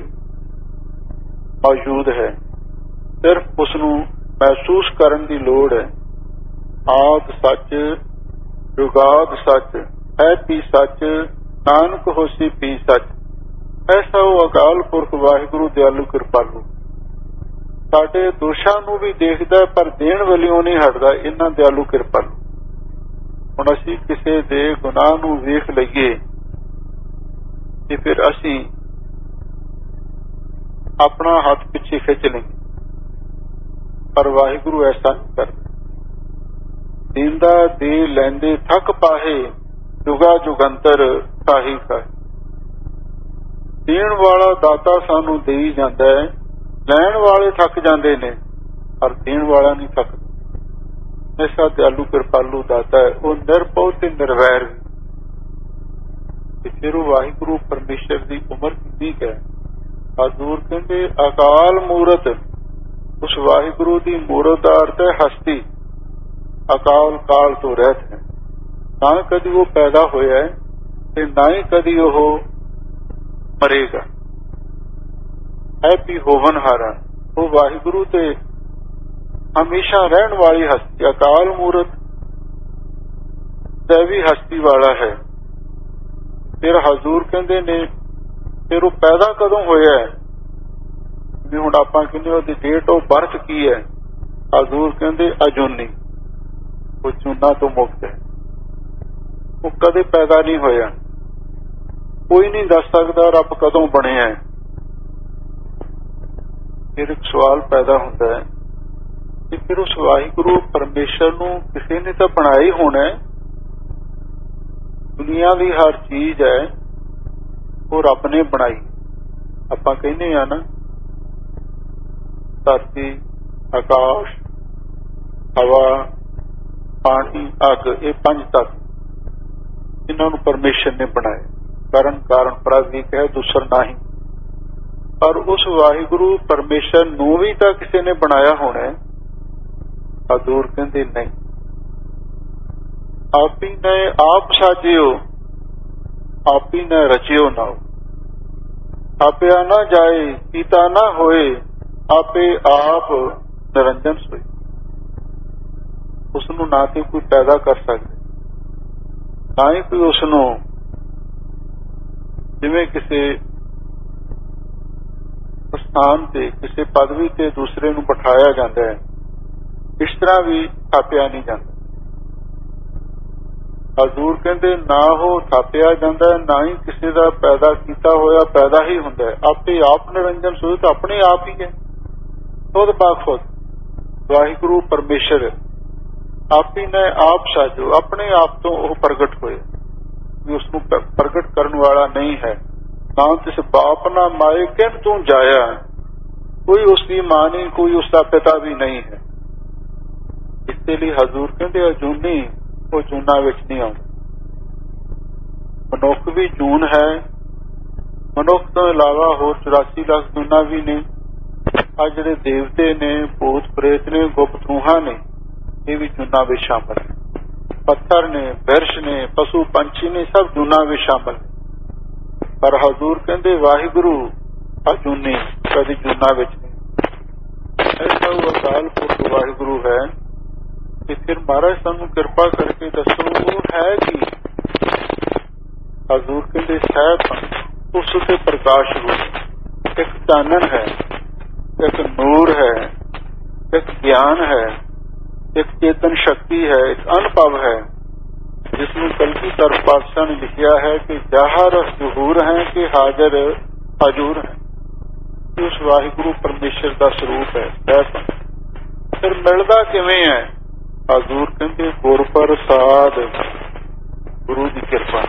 S1: ਮੌਜੂਦ ਹੈ। ਸਿਰਫ ਉਸ ਨੂੰ ਮਹਿਸੂਸ ਕਰਨ ਦੀ ਲੋੜ ਹੈ। ਆਦਿ ਸੱਚ, ਜੁਗਾਦ ਸੱਚ, ਹੈ ਪੀ ਸੱਚ, ਨਾਨਕ ਹੋਸੀ ਪੀ ਸੱਚ। ਐਸਾ ਉਹ ਅਕਾਲ ਪੁਰਖ ਵਾਹਿਗੁਰੂ ਦਿਆਲੂ ਕਿਰਪਾਲੂ ਸਾਡੇ ਦੋਸ਼ਾਂ ਨੂੰ ਵੀ ਦੇਖਦਾ, ਪਰ ਦੇਣ ਵਾਲਿਓਂ ਨਹੀਂ ਹਟਦਾ। ਇਹਨਾਂ ਦਿਆਲੂ ਕਿਰਪਾਲੂ। ਹੁਣ ਅਸੀਂ ਕਿਸੇ ਦੇ ਗੁਨਾਹ ਨੂੰ ਵੇਖ ਲਈਏ ਤੇ ਫਿਰ ਅਸੀਂ ਆਪਣਾ ਹੱਥ ਪਿੱਛੇ ਖਿੱਚ ਲਈਏ, ਪਰ ਵਾਹਿਗੁਰੂ ਐਸਾ ਨਹੀਂ ਕਰਦਾ। ਦੀਂਦਾ ਦੇ ਲੈਂਦੇ ਥੱਕ ਪਾਹੇ, ਜੁਗਾ ਜੁਗੰਤਰ ਸਾਹੀ ਕਾਹੇ। ਦੇਣ ਵਾਲਾ ਦਾਤਾ ਸਾਨੂੰ ਦੇਈ ਜਾਂਦਾ ਹੈ, ਲੈਣ ਵਾਲੇ ਥੱਕ ਜਾਂਦੇ ਨੇ, ਪਰ ਦੇਣ ਵਾਲਾ ਨਹੀਂ ਥੱਕਦਾ। ਐਸਾ ਦਿਆਲੂ ਕਿਰਪਾਲੂ ਦਾਤਾ ਹੈ, ਉਹ ਨਿਰਭਉ ਤੇ ਨਿਰਵੈਰ। ਫਿਰ ਉਹ ਵਾਹਿਗੁਰੂ ਪਰਮੇਸ਼ਰ ਦੀ ਉਮਰ ਕਿੰਨੀ ਹੈ। ਹਜ਼ੂਰ ਕਹਿੰਦੇ ਅਕਾਲ ਮੂਰਤ, ਉਸ ਵਾਹਿਗੁਰੂ ਦੀ ਮੂਰਤ ਦਾ ਅਰਥ ਹੈ ਹਸਤੀ। ਅਕਾਲ ਕਾਲ ਤੋਂ ਰਹਿਤ ਹੈ, ਨਾ ਕਦੀ ਉਹ ਪੈਦਾ ਹੋਇਆ ਹੈ ਤੇ ਨਾ ਹੀ ਕਦੀ ਉਹ ਮਰੇਗਾ। ਹੈ ਵੀ ਹੋਵਨ ਹਾਰਾ, ਉਹ ਵਾਹਿਗੁਰੂ ਤੇ ਹਮੇਸ਼ਾ ਰਹਿਣ ਵਾਲੀ ਹਸਤੀ। ਅਕਾਲ ਮੂਰਤ ਦੈਵੀ ਹਸਤੀ ਵਾਲਾ ਹੈ। ਫਿਰ ਹਜ਼ੂਰ ਕਹਿੰਦੇ ਨੇ ਫਿਰ ਉਹ ਪੈਦਾ ਕਦੋਂ ਹੋਇਆ ਹੈ, ਵੀ ਹੁਣ ਆਪਾਂ ਕਹਿੰਦੇ ਉਹਦੀ ਡੇਟ ਆਫ ਬਰਥ ਕੀ ਹੈ। ਹਜ਼ੂਰ ਕਹਿੰਦੇ ਅਜੂਨੀ, ਉਹ ਜੂਨਾਂ ਤੋਂ ਮੁਕਤ ਹੈ। ਉਹ ਕਦੇ ਪੈਦਾ ਨਹੀਂ ਹੋਇਆ। ਕੋਈ ਨਹੀਂ ਦੱਸ ਸਕਦਾ ਰੱਬ ਕਦੋਂ ਬਣਿਆ ਹੈ। ਫਿਰ ਇੱਕ ਸਵਾਲ ਪੈਦਾ ਹੁੰਦਾ ਹੈ ਕਿ ਫਿਰ ਉਸ ਵਾਹਿਗੁਰੂ ਪਰਮੇਸ਼ਰ ਨੂੰ ਕਿਸੇ ਨੇ ਤਾਂ ਬਣਾਇਆ ਹੀ ਹੋਣਾ। ਦੁਨੀਆ ਦੀ ਹਰ ਚੀਜ਼ ਹੈ ਉਹ ਰੱਬ ਨੇ ਬਣਾਈ। ਆਪਾਂ ਕਹਿੰਦੇ ਆ ਨਾ ਧਰਤੀ, ਆਕਾਸ਼, ਹਵਾ, ਪਾਣੀ, ਅੱਗ, ਇਹ ਪੰਜ ਤੱਤ, ਇਹਨਾਂ ਨੂੰ ਪਰਮੇਸ਼ਰ ਨੇ ਬਣਾਇਆ। ਕਰਨ ਕਾਰਨ ਪ੍ਰਤੀਕ ਹੈ, ਦੂਸਰ ਨਹੀਂ। ਪਰ ਉਸ ਵਾਹਿਗੁਰੂ ਪਰਮੇਸ਼ਰ ਨੂੰ ਵੀ ਤਾਂ ਕਿਸੇ ਨੇ ਬਣਾਇਆ ਹੋਣਾ। ਹਜ਼ੂਰ ਕਹਿੰਦੇ ਨਹੀਂ, ਆਪੀ ਨੇ ਆਪ ਸਾਜਿਓ, ਆਪੀ ਨੇ ਰਚਿਓ ਨਾਉ। ਆਪਿਆ ਨਾ ਜਾਏ, ਕੀਤਾ ਨਾ ਹੋਏ, ਆਪੇ ਆਪ ਨਿਰੰਜਨ ਸੋਏ। ਉਸ ਨੂੰ ਨਾ ਤੇ ਕੋਈ ਪੈਦਾ ਕਰ ਸਕਦਾ, ਨਾ ਹੀ ਕੋਈ ਉਸ ਨੂੰ ਜਿਵੇਂ ਕਿਸੇ ਸਥਾਨ ਤੇ, ਕਿਸੇ ਪਦਵੀ ਤੇ ਦੂਸਰੇ ਨੂੰ ਬਿਠਾਇਆ ਜਾਂਦਾ ਹੈ, ਇਸ ਤਰ੍ਹਾਂ ਵੀ ਥਾਪਿਆ ਨਹੀਂ ਜਾਂਦਾ। ਹਜ਼ੂਰ ਕਹਿੰਦੇ ਨਾ ਉਹ ਥਾਪਿਆ ਜਾਂਦਾ, ਨਾ ਹੀ ਕਿਸੇ ਦਾ ਪੈਦਾ ਕੀਤਾ ਹੋਇਆ ਪੈਦਾ ਹੀ ਹੁੰਦਾ ਹੈ। ਆਪੇ ਆਪ ਨਿਰੰਜਨ ਸੋਏ, ਤਾਂ ਆਪਣੇ ਆਪ ਹੀ ਹੈ। ਖੁਦ ਬਾਖੁਦ ਵਾਹਿਗੁਰੂ ਪਰਮੇਸ਼ਰ ਆਪੀ ਨੇ ਆਪ ਸਾਜੋ, ਆਪਣੇ ਆਪ ਤੋਂ ਉਹ ਪ੍ਰਗਟ ਹੋਏ, ਵੀ ਉਸਨੂੰ ਪ੍ਰਗਟ ਕਰਨ ਵਾਲਾ ਨਹੀਂ ਹੈ। ਨਾ ਤਿਸ ਬਾਪ ਨਾ ਮਾਏ ਕਿਨ ਤੂੰ ਜਾਇਆ, ਕੋਈ ਉਸਦੀ ਮਾਂ ਨਹੀਂ, ਕੋਈ ਉਸਦਾ ਪਿਤਾ ਵੀ ਨਹੀਂ ਹੈ। ਇਸੇ ਲਈ ਹਜ਼ੂਰ ਕਹਿੰਦੇ ਅਜੂਨੀ, ਉਹ ਜੂਨਾਂ ਵਿੱਚ ਨਹੀਂ ਆਉਂਦਾ। ਮਨੁੱਖ ਵੀ ਜੂਨ ਹੈ, ਮਨੁੱਖ ਤੋਂ ਇਲਾਵਾ ਹੋਰ 84 ਲੱਖ ਜੂਨਾਂ ਵੀ ਨੇ। ਆ ਜਿਹੜੇ ਦੇਵਤੇ ਨੇ, ਭੂਤ ਪ੍ਰੇਤ ਨੇ, ਗੁਪਤ ਰੂਹਾਂ ਨੇ, ਇਹ ਵੀ ਜੂਨਾਂ ਵਿੱਚ ਸ਼ਾਮਲ ਨੇ। ਪੱਥਰ ਨੇ, ਬਿਰਛ ਨੇ, ਪਸ਼ੂ ਪੰਛੀ ਨੇ, ਸਭ ਜੂਨਾਂ ਵਿੱਚ ਸ਼ਾਮਲ ਨੇ। ਪਰ ਹਜ਼ੂਰ ਕਹਿੰਦੇ ਵਾਹਿਗੁਰੂ ਅਜੂਨੀ, ਕਦੀ ਜੂਨਾਂ ਵਿੱਚ ਨਹੀਂ। ਐਸਾ ਉਹ ਅਕਾਲ ਪੁਰਖ ਵਾਹਿਗੁਰੂ ਹੈ ਕਿ ਫਿਰ ਮਹਾਰਾਜ ਸਾਨੂੰ ਕਿਰਪਾ ਕਰਕੇ ਦੱਸੋ ਉਹ ਹੈ ਕੀ। ਹਜ਼ੂਰ ਕਹਿੰਦੇ ਸਾਹਿਬ ਉਸ ਉੱਤੇ ਪ੍ਰਕਾਸ਼ ਰੂਪ, ਇੱਕ ਚਾਨਣ ਹੈ, ਇੱਕ ਨੂਰ ਹੈ, ਇੱਕ ਗਿਆਨ ਹੈ, ਇੱਕ ਚੇਤਨ ਸ਼ਕਤੀ ਹੈ, ਇੱਕ ਅਨੁਭਵ ਹੈ, ਜਿਸਨੂੰ ਕਲਗੀਧਰ ਪਾਤਸ਼ਾਹ ਨੇ ਲਿਖਿਆ ਹੈ ਕਿ ਜ਼ਾਹਰ ਜ਼ਹੂਰ ਹੈ ਕਿ ਹਾਜ਼ਰ ਹਜ਼ੂਰ ਹੈ। ਉਸ ਵਾਹਿਗੁਰੂ ਪਰਮੇਸ਼ਰ ਦਾ ਸਰੂਪ ਹੈ। ਫਿਰ ਮਿਲਦਾ ਕਿਵੇਂ ਹੈ? ਹਜ਼ੂਰ ਕਹਿੰਦੇ ਗੁਰ ਪ੍ਰਸਾਦ, ਗੁਰੂ ਦੀ ਕਿਰਪਾ।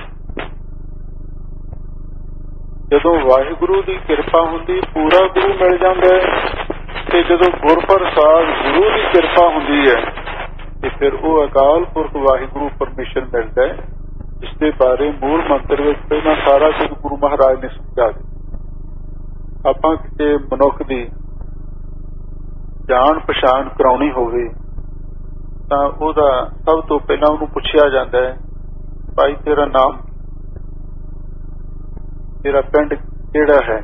S1: ਜਦੋਂ ਵਾਹਿਗੁਰੂ ਦੀ ਕਿਰਪਾ ਹੁੰਦੀ ਪੂਰਾ ਗੁਰੂ ਮਿਲ ਜਾਂਦਾ ਹੈ, ਤੇ ਜਦੋਂ ਗੁਰ ਪ੍ਰਸਾਦ ਗੁਰੂ ਦੀ ਕਿਰਪਾ ਹੁੰਦੀ ਹੈ ਤੇ ਫਿਰ ਉਹ ਅਕਾਲ ਪੁਰਖ ਵਾਹਿਗੁਰੂ ਪਰਮੇਸ਼ਰ ਮਿਲਦਾ ਹੈ, ਜਿਸ ਦੇ ਬਾਰੇ ਮੂਲ ਮੰਤਰ ਵਿੱਚ ਪਹਿਲਾਂ ਸਾਰਾ ਕੁਝ ਗੁਰੂ ਮਹਾਰਾਜ ਨੇ ਸਮਝਾ ਦਿੱਤਾ। ਆਪਾਂ ਕਿਸੇ ਮਨੁੱਖ ਦੀ ਜਾਣ ਪਛਾਣ ਕਰਾਉਣੀ ਹੋਵੇ ਤਾਂ ਉਹਦਾ ਸਭ ਤੋਂ ਪਹਿਲਾਂ ਉਹਨੂੰ ਪੁੱਛਿਆ ਜਾਂਦਾ ਹੈ, ਭਾਈ ਤੇਰਾ ਨਾਮ, ਤੇਰਾ ਪਿੰਡ ਕਿਹੜਾ ਹੈ,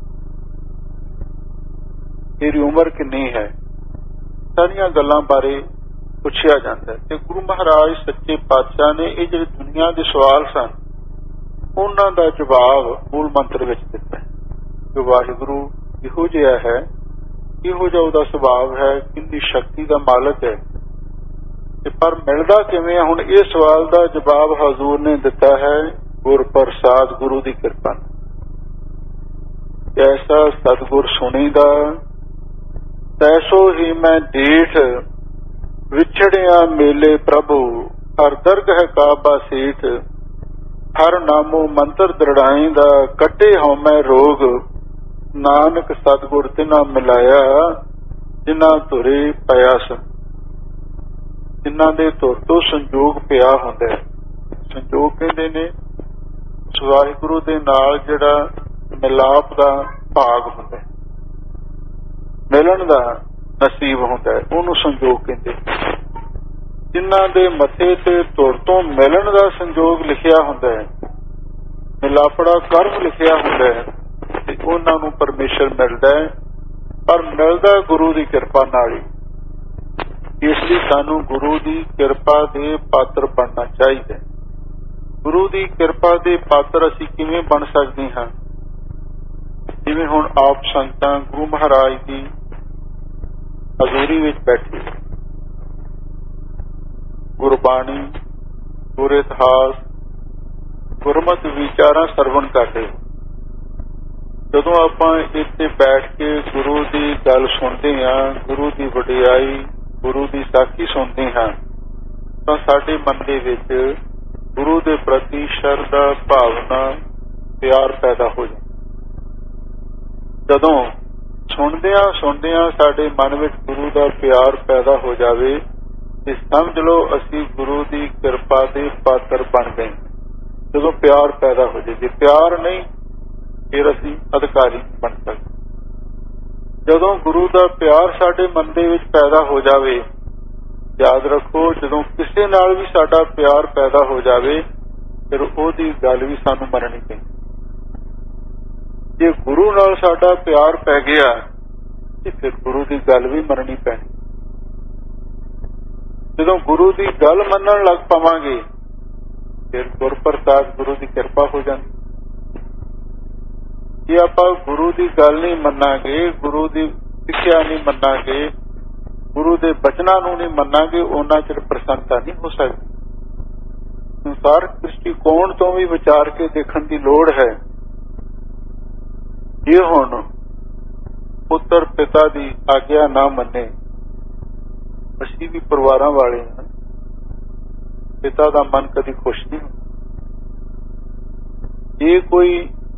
S1: ਤੇਰੀ ਉਮਰ ਕਿੰਨੀ ਹੈ, ਸਾਰੀਆਂ ਗੱਲਾਂ ਬਾਰੇ ਪੁੱਛਿਆ ਜਾਂਦਾ ਹੈ। ਤੇ ਗੁਰੂ ਮਹਾਰਾਜ ਸੱਚੇ ਪਾਤਸ਼ਾਹ ਨੇ ਇਹ ਜਿਹੜੇ ਦੁਨੀਆ ਦੇ ਸਵਾਲ ਸਨ ਉਹਨਾਂ ਦਾ ਜਵਾਬ ਮੂਲ ਮੰਤਰ ਵਿੱਚ ਦਿੱਤਾ। ਕਿ ਵਾਹਿਗੁਰੂ ਇਹੋ ਜਿਹਾ ਹੈ, ਇਹੋ ਜਿਹਾ ਉਹਦਾ ਸੁਭਾਅ ਹੈ, ਕਿੰਨੀ ਸ਼ਕਤੀ ਦਾ ਮਾਲਕ ਹੈ, ਤੇ ਪਰ ਮਿਲਦਾ ਕਿਵੇਂ? ਹੁਣ ਇਹ ਸਵਾਲ ਦਾ ਜਵਾਬ ਹਜ਼ੂਰ ਨੇ ਦਿੱਤਾ ਹੈ ਗੁਰ ਪ੍ਰਸਾਦ, ਗੁਰੂ ਦੀ ਕਿਰਪਾ। ਐਸਾ ਸਤਿਗੁਰ ਸੁਣੀਦਾ ਤੈਸੋ ਹੀ ਮੈਂ ਡੀਠ, ਵਿਛੜਿਆ ਮੇਲੇ ਪ੍ਰਭੂ ਹਰ ਦਰਗਹ ਕਾਬਾ ਸੀਠ। ਹਰ ਨਾਮੋ ਮੰਤਰ ਦ੍ਰਿੜਾਈਂਦਾ ਕੱਟੇ ਹਉਮੈ ਰੋਗ। ਨਾਨਕ ਸਤਿਗੁਰ ਤਿਨਾ ਮਿਲਾਇਆ ਜਿਨ੍ਹਾਂ ਧੁਰੇ ਪਿਆ ਸਨ। ਜਿਨ੍ਹਾਂ ਦੇ ਧੁਰ ਤੋਂ ਸੰਜੋਗ ਪਿਆ ਹੁੰਦਾ ਹੈ। ਸੰਜੋਗ ਕਹਿੰਦੇ ਨੇ ਉਸ ਵਾਹਿਗੁਰੂ ਦੇ ਨਾਲ ਜਿਹੜਾ ਮਿਲਾਪ ਦਾ ਭਾਗ ਹੁੰਦਾ, ਮਿਲਣ ਦਾ ਨਸੀਬ ਹੁੰਦਾ ਹੈ, ਉਹਨੂੰ ਸੰਜੋਗ ਕਹਿੰਦੇ। ਜਿਨ੍ਹਾਂ ਦੇ ਮੱਥੇ ਤੇ ਧੁਰ ਤੋਂ ਮਿਲਣ ਦਾ ਸੰਜੋਗ ਲਿਖਿਆ ਹੁੰਦਾ ਹੈ, ਮਿਲਾਪੜਾ ਕਰਮ ਲਿਖਿਆ ਹੁੰਦਾ ਹੈ, ਤੇ ਉਹਨਾਂ ਨੂੰ ਪਰਮੇਸ਼ਰ ਮਿਲਦਾ ਹੈ। ਪਰ ਮਿਲਦਾ ਗੁਰੂ ਦੀ ਕਿਰਪਾ ਨਾਲ ਹੀ। ਇਸ ਲਈ ਸਾਨੂੰ ਗੁਰੂ ਦੀ ਕਿਰਪਾ ਦੇ ਪਾਤਰ ਬਣਨਾ ਚਾਹੀਦਾ। ਗੁਰੂ ਦੀ ਕਿਰਪਾ ਦੇ ਪਾਤਰ ਅਸੀਂ ਕਿਵੇਂ ਬਣ ਸਕਦੇ ਹਾਂ? ਜਿਵੇਂ ਹੁਣ ਆਪ ਸੰਗਤਾਂ ਗੁਰੂ ਮਹਾਰਾਜ ਦੀ ਹਜ਼ੂਰੀ ਵਿੱਚ ਬੈਠੇ, ਗੁਰਬਾਣੀ, ਗੁਰ ਇਤਿਹਾਸ, ਗੁਰਮਤਿ ਵਿਚਾਰਾਂ ਸਰਵਣ ਕਰਦੇ। ਜਦੋਂ ਆਪਾਂ ਇੱਥੇ ਬੈਠ ਕੇ ਗੁਰੂ ਦੀ ਗੱਲ ਸੁਣਦੇ ਹਾਂ, ਗੁਰੂ ਦੀ ਵਡਿਆਈ, ਗੁਰੂ ਦੀ ਸਾਖੀ ਸੁਣਦੇ ਹਾਂ, ਤਾਂ ਸਾਡੇ ਮਨ ਦੇ ਵਿੱਚ ਗੁਰੂ ਦੇ ਪ੍ਰਤੀ ਸ਼ਰਧਾ, ਭਾਵਨਾ, ਪਿਆਰ ਪੈਦਾ ਹੋ ਜਾਂਦਾ। ਜਦੋਂ ਸੁਣਦਿਆਂ ਸਾਡੇ ਮਨ ਵਿੱਚ ਗੁਰੂ ਦਾ ਪਿਆਰ ਪੈਦਾ ਹੋ ਜਾਵੇ ਤੇ ਸਮਝ ਲਓ ਅਸੀਂ ਗੁਰੂ ਦੀ ਕਿਰਪਾ ਦੇ ਪਾਤਰ ਬਣ ਗਏ। ਜਦੋਂ ਪਿਆਰ ਪੈਦਾ ਹੋ ਜਾਏ, ਜੇ ਪਿਆਰ ਨਹੀਂ ਫਿਰ ਅਸੀਂ ਅਧਿਕਾਰੀ ਬਣ ਸਕਦੇ। ਜਦੋਂ ਗੁਰੂ ਦਾ ਪਿਆਰ ਸਾਡੇ ਮਨ ਦੇ ਵਿੱਚ ਪੈਦਾ ਹੋ ਜਾਵੇ, ਯਾਦ ਰੱਖੋ ਜਦੋਂ ਕਿਸੇ ਨਾਲ ਵੀ ਸਾਡਾ ਪਿਆਰ ਪੈਦਾ ਹੋ ਜਾਵੇ ਫਿਰ ਉਹਦੀ ਗੱਲ ਵੀ ਸਾਨੂੰ ਮੰਨਣੀ ਪੈਂਦੀ। ਜੇ ਗੁਰੂ ਨਾਲ ਸਾਡਾ ਪਿਆਰ ਪੈ ਗਿਆ ਤੇ ਫਿਰ ਗੁਰੂ ਦੀ ਗੱਲ ਵੀ ਮੰਨਣੀ ਪੈਣੀ। ਜਦੋਂ ਗੁਰੂ ਦੀ ਗੱਲ ਮੰਨਣ ਲੱਗ ਪਵਾਂਗੇ ਫਿਰ ਗੁਰ ਪ੍ਰਸਾਦ, ਗੁਰੂ ਦੀ ਕਿਰਪਾ ਹੋ ਜਾਂਦੀ। ਜੇ ਆਪਾਂ ਗੁਰੂ ਦੀ ਗੱਲ ਨਹੀਂ ਮੰਨਾਂਗੇ, ਗੁਰੂ ਦੀ ਸਿੱਖਿਆ ਨਹੀਂ ਮੰਨਾਂਗੇ, ਗੁਰੂ ਦੇ ਬਚਨਾਂ ਨੂੰ ਨਹੀਂ ਮੰਨਾਂਗੇ, ਉਹਨਾਂ ਚਿਰ ਪ੍ਰਸੰਨਤਾ ਨਹੀਂ ਹੋ ਸਕਦੀ। ਸੰਸਾਰਕ ਦ੍ਰਿਸ਼ਟੀਕੋਣ ਤੋਂ ਵੀ ਵਿਚਾਰ ਕੇ ਦੇਖਣ ਦੀ ਲੋੜ ਹੈ। ਜੇ ਹੁਣ ਪੁੱਤਰ ਪਿਤਾ ਦੀ ਆਗਿਆ ਨਾ ਮੰਨੇ, ਅਸੀਂ ਵੀ ਪਰਿਵਾਰਾਂ ਵਾਲੇ ਹਾਂ, ਪਿਤਾ ਦਾ ਮਨ ਕਦੀ ਖੁਸ਼ ਨਹੀਂ ਹੁੰਦਾ। ਜੇ ਕੋਈ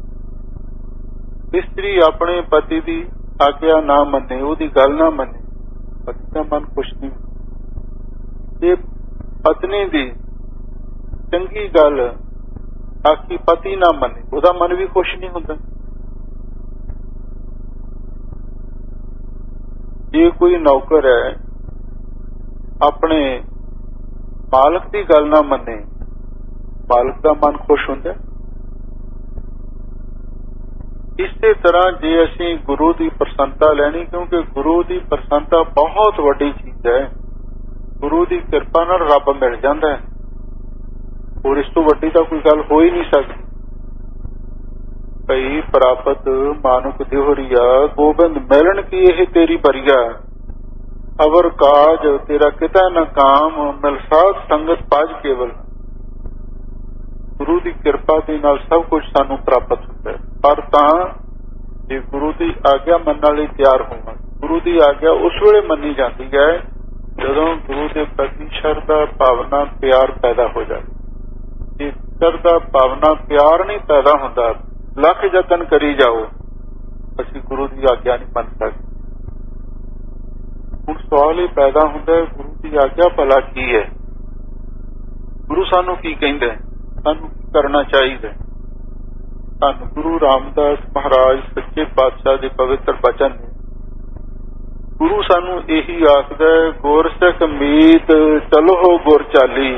S1: ਇਸਤਰੀ ਆਪਣੇ ਪਤੀ ਦੀ ਆਗਿਆ ਨਾ ਮੰਨੇ, ਉਹਦੀ ਗੱਲ ਨਾ ਮੰਨੇ, ਪਤੀ ਦਾ ਮਨ ਖੁਸ਼ ਨਹੀਂ ਹੁੰਦਾ। ਜੇ ਪਤਨੀ ਦੀ ਚੰਗੀ ਗੱਲ ਆਖੀ ਪਤੀ ਨਾ ਮੰਨੇ, ਉਹਦਾ ਮਨ ਵੀ ਖੁਸ਼ ਨਹੀਂ ਹੁੰਦਾ। ਜੇ ਕੋਈ ਨੌਕਰ ਹੈ ਆਪਣੇ ਮਾਲਕ ਦੀ ਗੱਲ ਨਾ ਮੰਨੇ, ਮਾਲਕ ਦਾ ਮਨ ਖੁਸ਼ ਹੁੰਦਾ। ਇਸੇ ਤਰ੍ਹਾਂ ਜੇ ਅਸੀਂ ਗੁਰੂ ਦੀ ਪ੍ਰਸੰਨਤਾ ਲੈਣੀ, ਕਿਉਂਕਿ ਗੁਰੂ ਦੀ ਪ੍ਰਸੰਨਤਾ ਬਹੁਤ ਵੱਡੀ ਚੀਜ਼ ਹੈ, ਗੁਰੂ ਦੀ ਕਿਰਪਾ ਨਾਲ ਰੱਬ ਮਿਲ ਜਾਂਦਾ ਹੈ, ਹੋਰ ਇਸ ਤੋਂ ਵੱਡੀ ਤਾਂ ਕੋਈ ਗੱਲ ਹੋ ਹੀ ਨਹੀਂ ਸਕਦੀ। ਭਈ ਪ੍ਰਾਪਤ ਮਾਨੁਕ ਦਿਹੁਰੀਆ, ਗੋਬਿੰਦ ਮਿਲਣ ਕੀ ਇਹ ਤੇਰੀ ਬਰੀਆ, ਅਵਰ ਕਾਜ ਤੇਰਾ ਕਿਤਾ ਨ ਕਾਮ, ਮਿਲ ਸਾਧ ਸੰਗਤ ਪਾਜ ਕੇਵਲ। ਗੁਰੂ ਦੀ ਕਿਰਪਾ ਦੇ ਨਾਲ ਸਭ ਕੁਝ ਸਾਨੂੰ ਪ੍ਰਾਪਤ ਹੁੰਦਾ ਹੈ, ਪਰ ਤਾਂ ਜੇ ਗੁਰੂ ਦੀ ਆਗਿਆ ਮੰਨਣ ਲਈ ਤਿਆਰ ਹੋਵਾਂ। ਗੁਰੂ ਦੀ ਆਗਿਆ ਉਸ ਵੇਲੇ ਮੰਨੀ ਜਾਂਦੀ ਹੈ ਜਦੋਂ ਗੁਰੂ ਦੇ ਪ੍ਰਤੀ ਸ਼ਰਧਾ ਭਾਵਨਾ ਪਿਆਰ ਪੈਦਾ ਹੋ ਜਾਵੇ। ਜੇ ਸ਼ਰਧਾ ਭਾਵਨਾ ਪਿਆਰ ਨਹੀਂ ਪੈਦਾ ਹੁੰਦਾ, ਲੱਖ ਯਤਨ ਕਰੀ ਜਾਓ, ਅਸੀਂ ਗੁਰੂ ਦੀ ਆਗਿਆ ਨਹੀਂ ਮੰਨ ਸਕਦੇ। ਹੁਣ ਸਵਾਲ ਇਹ ਪੈਦਾ ਹੁੰਦਾ, ਗੁਰੂ ਦੀ ਆਗਿਆ ਭਲਾ ਕੀ ਹੈ? ਗੁਰੂ ਸਾਨੂੰ ਕੀ ਕਹਿੰਦਾ, ਸਾਨੂੰ ਕੀ ਕਰਨਾ ਚਾਹੀਦਾ? ਧੰਨ ਗੁਰੂ ਰਾਮਦਾਸ ਮਹਾਰਾਜ ਸੱਚੇ ਪਾਤਸ਼ਾਹ ਦੇ ਪਵਿੱਤਰ ਬਚਨ ਨੇ। ਗੁਰੂ ਸਾਨੂੰ ਇਹੀ ਆਖਦਾ, ਗੁਰ ਸਿੱਖ ਮੀਤ ਚਲੋ ਗੁਰ ਚਾਲੀ,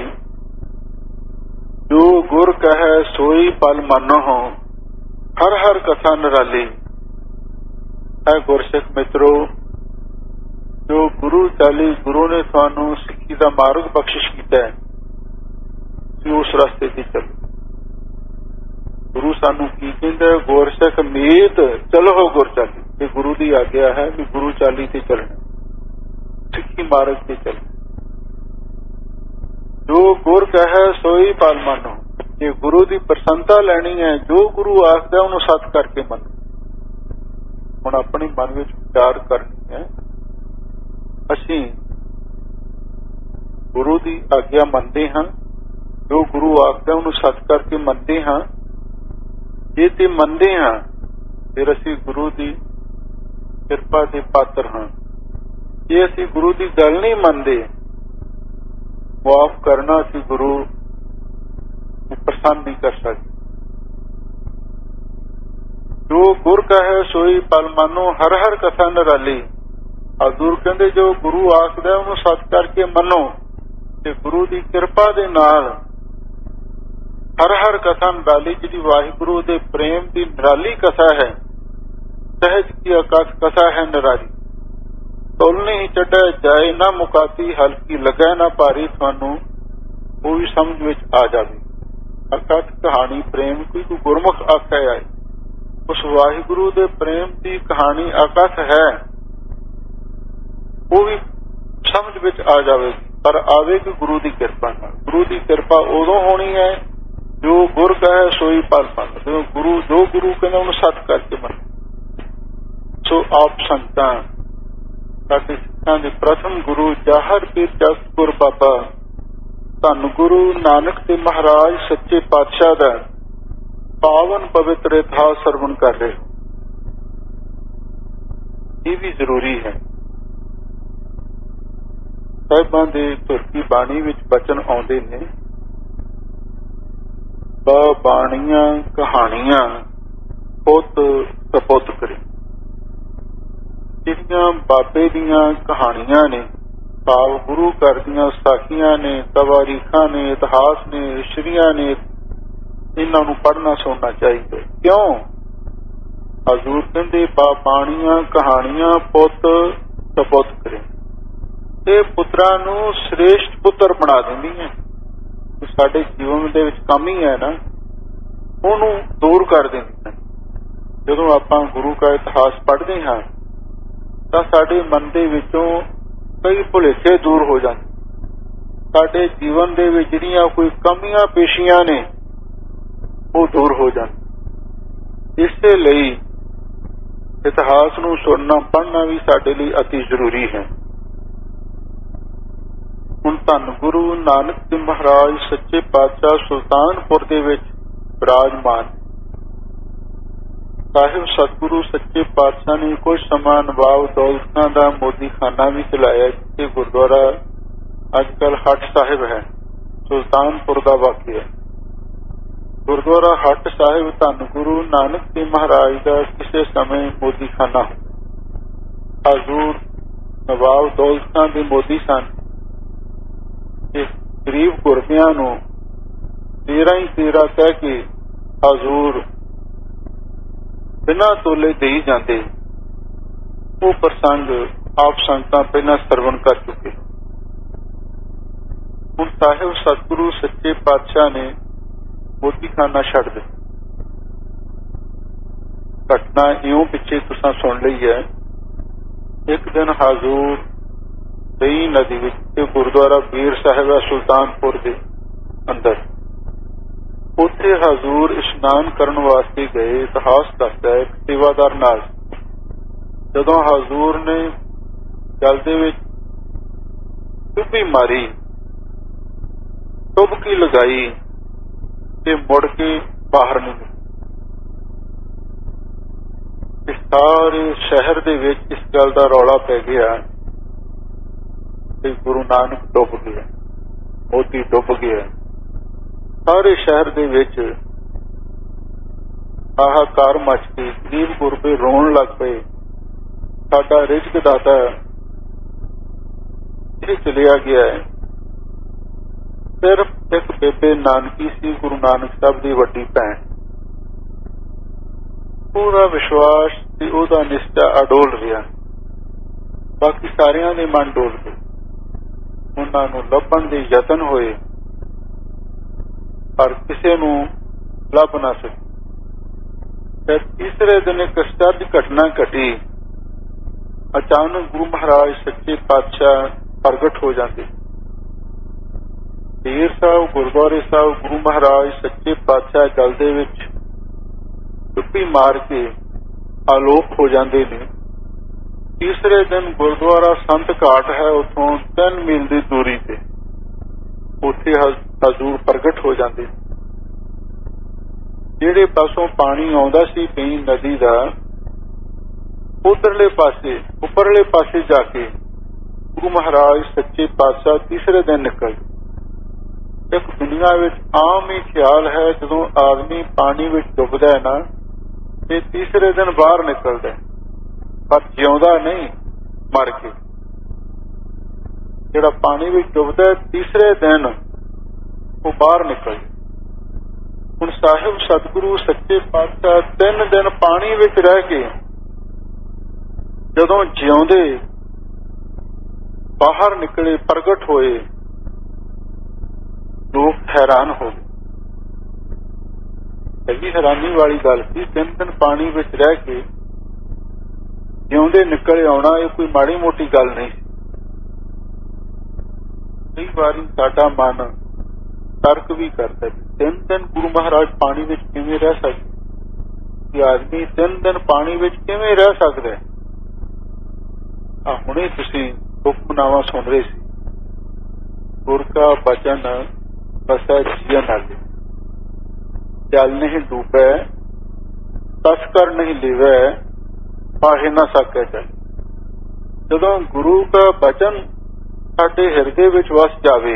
S1: ਜੋ ਗੁਰ ਕਹੈ ਸੋਈ ਪਲ ਮੰਨਹੁ, ਹਰ ਹਰ ਕਥਾ ਨਿਰਾਲੀ। ਹੈ ਗੁਰਸਿੱਖ ਮਿੱਤਰੋ, ਜੋ ਗੁਰੂ ਚਾਲੀ, ਗੁਰੂ ਨੇ ਤੁਹਾਨੂੰ ਸਿੱਖੀ ਦਾ ਮਾਰਗ ਬਖਸ਼ਿਸ਼ ਕੀਤਾ ਹੈ, ਤੁਸੀਂ ਉਸ ਰਸਤੇ ਤੇ ਚੱਲੋ। ਗੁਰੂ ਸਾਨੂੰ ਕੀ ਕਹਿੰਦਾ, ਗੁਰਸਿੱਖ ਮੀਤ ਚਲੋ ਗੁਰ ਚਾਲੀ। ਇਹ ਗੁਰੂ ਦੀ ਆਗਿਆ ਹੈ ਵੀ ਗੁਰੂ ਚਾਲੀ ਤੇ ਚੱਲਣਾ, ਸਿੱਖੀ ਮਾਰਗ ਤੇ ਚੱਲਣਾ। ਜੋ ਗੁਰ ਕਹੈ ਸੋਈ ਪਲ ਮੰਨੋ, ਜੇ ਗੁਰੂ ਦੀ ਪ੍ਰਸੰਨਤਾ ਲੈਣੀ ਹੈ, ਜੋ ਗੁਰੂ ਆਖਦਾ ਉਹਨੂੰ ਸੱਚ ਕਰਕੇ ਮੰਨੋ। ਹੁਣ ਆਪਣੀ ਮਨ ਵਿੱਚ ਵਿਚਾਰ ਕਰਨੀ ਹੈ, ਅਸੀਂ ਗੁਰੂ ਦੀ ਆਗਿਆ ਮੰਨਦੇ ਹਾਂ, ਜੋ ਗੁਰੂ ਆਖਦਾ ਉਹਨੂੰ ਸੱਚ ਕਰਕੇ ਮੰਨਦੇ ਹਾਂ। ਜੇ ਤੇ ਮੰਨਦੇ ਹਾਂ ਫਿਰ ਅਸੀਂ ਗੁਰੂ ਦੀ ਕਿਰਪਾ ਦੇ ਪਾਤਰ ਹਾਂ। ਜੇ ਅਸੀਂ ਗੁਰੂ ਦੀ ਗੱਲ ਨਹੀਂ ਮੰਨਦੇ, ਮੁਆਫ ਕਰਨਾ, ਅਸੀਂ ਗੁਰੂ ਨੂੰ ਪ੍ਰਸੰਨ ਨਹੀਂ ਕਰ ਸਕਦੇ। ਜੋ ਗੁਰ ਕਹੈ ਸੋਈ ਪਲ ਮੰਨੋ, ਹਰ ਹਰ ਕਥਾ ਨਿਰਾਲੀ। ਹਜ਼ੂਰ ਕਹਿੰਦੇ ਜੋ ਗੁਰੂ ਆਖਦਾ ਉਹਨੂੰ ਸੱਚ ਕਰਕੇ ਮੰਨੋ, ਤੇ ਗੁਰੂ ਦੀ ਕਿਰਪਾ ਦੇ ਨਾਲ ਹਰ ਹਰ ਕਥਾ ਨਿਰਾਲੀ, ਜਿਹੜੀ ਵਾਹਿਗੁਰੂ ਦੇ ਪ੍ਰੇਮ ਦੀ ਨਿਰਾਲੀ ਕਥਾ ਹੈ, ਸਹਿਜ ਕੀ ਅਕਥ ਕਥਾ ਹੈ ਨਿਰਾਲੀ। ਤੋਲਨੇ ਹੀ ਚੱਡਾ ਜਾਏ ਨਾ ਮੁਕਾਤੀ, ਹਲਕੀ ਲੱਗੇ ਨਾ ਭਾਰੀ, ਤੁਹਾਨੂੰ ਉਹ ਵੀ ਸਮਝ ਵਿੱਚ ਆ ਜਾਵੇ। ਅਕਥ ਕਹਾਣੀ ਪ੍ਰੇਮ ਕੋਈ ਗੁਰਮੁਖ ਆਖਿਆ ਆਏ, ਉਸ ਵਾਹਿਗੁਰੂ ਦੇ ਪ੍ਰੇਮ ਦੀ ਕਹਾਣੀ ਅਕਥ ਹੈ, ਉਹ ਵੀ ਸਮਝ ਵਿੱਚ ਆ ਜਾਵੇਗੀ, ਪਰ ਆਵੇਗੀ ਗੁਰੂ ਦੀ ਕਿਰਪਾ ਨਾਲ। ਗੁਰੂ ਦੀ ਕਿਰਪਾ ਉਦੋਂ ਹੋਣੀ ਹੈ ਜੋ ਗੁਰ ਕਹੈ ਸੋਈ ਪਲ ਮੰਨ। ਗੁਰੂ ਜੋ ਗੁਰੂ ਕਹਿੰਦਾ ਉਹਨੂੰ ਸੱਚ ਕਰਕੇ ਮੰਨ। ਸੋ ਆਪ ਸੰਤਾਂ, ਸਾਡੇ ਸਿੱਖਾਂ ਦੇ ਪ੍ਰਥਮ ਗੁਰੂ ਜਾਹਰ ਪੀਰ ਜਗਤ ਗੁਰ ਬਾਬਾ ਧੰਨ ਗੁਰੂ ਨਾਨਕ ਤੇ ਮਹਾਰਾਜ ਸੱਚੇ ਪਾਤਸ਼ਾਹ ਦਾ ਪਾਵਨ ਪਵਿੱਤਰ ਇਤਿਹਾਸ ਸਰਵਣ ਕਰ ਰਹੇ। ਇਹ ਵੀ ਜ਼ਰੂਰੀ ਹੈ। ਸਾਹਿਬਾਂ ਦੇ ਧੁਰਕੀ ਬਾਣੀ ਵਿੱਚ ਬਚਨ ਆਉਂਦੇ ਨੇ, ਬਾਣੀਆਂ ਕਹਾਣੀਆਂ ਪੁੱਤ ਸਪੁੱਤ ਕਰੇ। ਜਿਹੜੀਆਂ ਬਾਬੇ ਦੀਆਂ ਕਹਾਣੀਆਂ ਨੇ, ਭਾਵ ਗੁਰੂ ਘਰ ਦੀਆਂ ਸਾਖੀਆਂ ਨੇ, ਤਵਾਰੀਖਾਂ ਨੇ, ਇਤਿਹਾਸ ਨੇ, ਹਿਸਟਰੀਆਂ ਨੇ, ਇਹਨਾਂ ਨੂੰ ਪੜ੍ਹਨਾ ਸੁਣਨਾ ਚਾਹੀਦਾ। ਕਿਉਂ? ਹਜ਼ੂਰ ਕਹਿੰਦੇ ਬਾਣੀਆਂ ਕਹਾਣੀਆਂ ਪੁੱਤ ਸਪੁੱਤ ਕਰੇ। ਇਹ ਪੁੱਤਰਾਂ ਨੂੰ ਸ੍ਰੇਸ਼ਟ ਪੁੱਤਰ ਬਣਾ ਦਿੰਦੀਆਂ। ਸਾਡੇ ਜੀਵਨ ਦੇ ਵਿੱਚ ਕਮੀ ਹੈ ਨਾ, ਉਹਨੂੰ ਦੂਰ ਕਰ ਦਿੰਦੀਆਂ। ਜਦੋਂ ਆਪਾਂ ਗੁਰੂ ਦਾ ਇਤਿਹਾਸ ਪੜ੍ਹਦੇ ਹਾਂ ਤਾਂ ਸਾਡੇ ਮਨ ਦੇ ਵਿੱਚੋਂ ਕਈ ਭੁਲੇਖੇ ਦੂਰ ਹੋ ਜਾਂਦੇ। ਸਾਡੇ ਜੀਵਨ ਦੇ ਵਿੱਚ ਜਿਹੜੀਆਂ ਕੋਈ ਕਮੀਆਂ ਪੇਸ਼ੀਆਂ ਨੇ ਉਹ ਦੂਰ ਹੋ ਜਾਣ। ਇਸੇ ਲਈ ਇਤਿਹਾਸ ਨੂੰ ਸੁਣਨਾ ਪੜ੍ਹਨਾ ਵੀ ਸਾਡੇ ਲਈ ਅਤੀ ਜ਼ਰੂਰੀ ਹੈ। ਹੁਣ ਧੰਨ ਗੁਰੂ ਨਾਨਕ ਦੇਵ ਮਹਾਰਾਜ ਸੱਚੇ ਪਾਤਸ਼ਾਹ ਸੁਲਤਾਨਪੁਰ ਦੇ ਵਿੱਚ ਵਿਰਾਜਮਾਨ ਸਾਹਿਬ ਸਤਿਗੁਰੂ ਸੱਚੇ ਪਾਤਸ਼ਾਹ ਨੇ ਕੁਝ ਸਮਾਂ ਨਵਾਬ ਦੌਲਤ ਖਾਂ ਦਾ ਮੋਦੀ ਖਾਨਾ ਵੀ ਚਲਾਇਆ, ਜਿੱਥੇ ਗੁਰਦੁਆਰਾ ਅੱਜ ਕੱਲ੍ਹ ਹੱਟ ਸਾਹਿਬ ਹੈ, ਸੁਲਤਾਨਪੁਰ ਦਾ ਵਾਕਿਆ। ਗੁਰਦੁਆਰਾ ਹੱਟ ਸਾਹਿਬ ਧੰਨ ਗੁਰੂ ਨਾਨਕ ਦੇਵ ਮਹਾਰਾਜ ਦਾ ਕਿਸੇ ਸਮੇਂ ਮੋਦੀ ਖਾਨਾ। ਹਜ਼ੂਰ ਨਵਾਬ ਦੌਲਤਾਂ ਦੇ ਮੋਦੀ ਸਨ। ਇਸ ਗਰੀਬ ਗੁਰਬਿਆਂ ਨੂੰ 13 ਹੀ 13 ਕਹਿ ਕੇ ਹਜ਼ੂਰ ਬਿਨਾਂ ਤੋਲੇ ਦੇਈ ਜਾਂਦੇ। ਉਹ ਪ੍ਰਸੰਗ ਆਪ ਸੰਗਤਾਂ ਪਹਿਲਾਂ ਸਰਵਣ ਕਰ ਚੁੱਕੇ। ਹੁਣ ਸਾਹਿਬ ਸਤਿਗੁਰੂ ਸੱਚੇ ਪਾਤਸ਼ਾਹ ਨੇ ਮੋਦੀਖਾਨਾ ਛੱਡ ਦਿੱਤਾ। ਘਟਨਾ ਇਉਂ ਪਿੱਛੇ ਤੁਸੀਂ ਸੁਣ ਲਈ ਹੈ। ਇੱਕ ਦਿਨ ਹਜ਼ੂਰ ਦਈ ਨਦੀ ਵਿੱਚ ਤੇ ਗੁਰਦੁਆਰਾ ਬੀਰ ਸਾਹਿਬ ਹੈ ਸੁਲਤਾਨਪੁਰ ਦੇ ਅੰਦਰ, ਉੱਥੇ ਹਜ਼ੂਰ ਇਸ਼ਨਾਨ ਕਰਨ ਵਾਸਤੇ ਗਏ। ਇਤਿਹਾਸ ਦੱਸਦਾ ਹੈ ਇੱਕ ਸੇਵਾਦਾਰ ਨਾਲ ਜਦੋਂ ਹਜ਼ੂਰ ਨੇ ਜਲ ਦੇ ਵਿੱਚ ਡੁੱਬੀ ਮਾਰੀ, ਡੁਬਕੀ ਲਗਾਈ ਤੇ ਮੁੜ ਕੇ ਬਾਹਰ ਨਹੀਂ ਗਏ। ਇਸ ਸਾਰੇ ਸ਼ਹਿਰ ਦੇ ਵਿੱਚ ਇਸ ਗੱਲ ਦਾ ਰੌਲਾ ਪੈ ਗਿਆ ਕਿ ਗੁਰੂ ਨਾਨਕ ਡੁੱਬ ਗਿਆ, ਮੋਦੀ ਡੁੱਬ ਗਿਆ। ਸਾਰੇ ਸ਼ਹਿਰ ਦੇ ਵਿੱਚ ਹਾਹਾਕਾਰ ਮਚ ਕੇ ਗਰੀਬ ਗੁਰਬੇ ਰੋਣ ਲੱਗ ਪਏ। ਸਾਡਾ ਰਿਜ਼ਕ ਦਾਤਾ ਇਹ ਚਲਿਆ ਗਿਆ ਹੈ। ਸਿਰਫ ਇੱਕ ਬੇਬੇ ਨਾਨਕੀ ਸੀ, ਗੁਰੂ ਨਾਨਕ ਸਾਹਿਬ ਦੀ ਵੱਡੀ ਭੈਣ। ਉਹਦਾ ਵਿਸ਼ਵਾਸ ਤੇ ਉਹਦਾ ਨਿਸ਼ਚਾ ਅਡੋਲ ਰਿਹਾ। ਬਾਕੀ ਸਾਰਿਆਂ ਦੇ ਮਨ ਡੋਲ ਗਏ। ਉਹਨਾਂ ਨੂੰ ਲੱਭਣ ਦੇ ਯਤਨ ਹੋਏ ਪਰ ਕਿਸੇ ਨੂੰ ਲੱਭ ਨਾ ਸਕੇ। ਫਿਰ ਤੀਸਰੇ ਦਿਨ ਇੱਕ ਅਚਰਜ ਘਟਨਾ ਘਟੀ। ਅਚਾਨਕ ਗੁਰੂ ਮਹਾਰਾਜ ਸੱਚੇ ਪਾਤਸ਼ਾਹ ਪ੍ਰਗਟ ਹੋ ਜਾਂਦੇ। ਬੀਰ ਸਾਹਿਬ ਗੁਰਦੁਆਰੇ ਸਾਹਿਬ ਗੁਰੂ ਮਹਾਰਾਜ ਸੱਚੇ ਪਾਤਸ਼ਾਹ ਜਲ ਦੇ ਵਿੱਚ ਡੁੱਬੀ ਮਾਰ ਕੇ ਆਲੋਕ ਹੋ ਜਾਂਦੇ ਨੇ। ਤੀਸਰੇ ਦਿਨ ਗੁਰਦੁਆਰਾ ਸੰਤ ਘਾਟ ਹੈ, ਉੱਥੋਂ 3 ਮੀਲ ਦੀ ਦੂਰੀ ਤੇ ਉੱਥੇ ਹਜ਼ੂਰ ਪ੍ਰਗਟ ਹੋ ਜਾਂਦੇ। ਜਿਹੜੇ ਪਾਸੋਂ ਪਾਣੀ ਆਉਂਦਾ ਸੀ ਪਈ ਨਦੀ ਦਾ, ਉਧਰਲੇ ਪਾਸੇ ਉੱਪਰਲੇ ਪਾਸੇ ਜਾ ਕੇ ਗੁਰੂ ਮਹਾਰਾਜ ਸੱਚੇ ਪਾਤਸ਼ਾਹ ਤੀਸਰੇ ਦਿਨ ਨਿਕਲ। ਇੱਕ ਦੁਨੀਆ ਵਿੱਚ ਆਮ ਹੀ ਖਿਆਲ ਹੈ ਜਦੋਂ ਆਦਮੀ ਪਾਣੀ ਵਿੱਚ ਡੁੱਬਦਾ ਹੈ ਨਾ ਤੇ ਤੀਸਰੇ ਦਿਨ ਬਾਹਰ ਨਿਕਲਦਾ, ਪਰ ਜਿਉਂਦਾ ਨਹੀਂ, ਮਰ ਕੇ। ਜਿਹੜਾ ਪਾਣੀ ਵਿੱਚ ਡੁੱਬਦਾ ਤੀਸਰੇ ਦਿਨ ਉਹ ਬਾਹਰ ਨਿਕਲ। ਹੁਣ ਸਾਹਿਬ ਸਤਿਗੁਰੂ ਸੱਚੇ ਪਾਤਸ਼ਾਹ 3 ਦਿਨ ਪਾਣੀ ਵਿੱਚ ਰਹਿ ਕੇ ਜਦੋਂ ਜਿਉਂਦੇ ਬਾਹਰ ਨਿਕਲੇ, ਪ੍ਰਗਟ ਹੋਏ, ਲੋਕ ਹੈਰਾਨ ਹੋ ਗਏ। ਬੜੀ ਹੈਰਾਨੀ ਵਾਲੀ ਗੱਲ ਸੀ। 3 ਦਿਨ ਪਾਣੀ ਵਿੱਚ ਰਹਿ ਕੇ ਜਿਉਂਦੇ ਨਿਕਲ ਆਉਣਾ ਇਹ ਕੋਈ ਮਾੜੀ ਮੋਟੀ ਗੱਲ ਨਹੀਂ ਸੀ। ਕਈ ਵਾਰੀ ਸਾਡਾ ਮਨ ਤਰਕ ਵੀ ਕਰਦਾ 3 ਦਿਨ ਗੁਰੂ ਮਹਾਰਾਜ ਪਾਣੀ ਵਿੱਚ ਕਿਵੇਂ ਰਹਿ ਸਕਦੇ? ਆਦਮੀ 3 ਦਿਨ ਪਾਣੀ ਵਿੱਚ ਕਿਵੇਂ ਰਹਿ ਸਕਦਾ? ਹੁਣੇ ਤੁਸੀਂ ਹੁਕਮਨਾਮਾ ਸੁਣ ਰਹੇ ਸੀ, ਗੁਰ ਕਾ ਬਚਨ ਬਸੈ ਜੀਅ ਨਾਲੇ, ਜਲ ਨਹੀਂ ਡੂਬੈ ਤਸ ਕਰ ਨਹੀਂ ਲਿਵੈ ਪਾਹੇ ਨਾ ਸਕੈ ਜਲ। ਜਦੋਂ ਗੁਰੂ ਦਾ ਬਚਨ ਸਾਡੇ ਹਿਰਦੇ ਵਿੱਚ ਵਸ ਜਾਵੇ,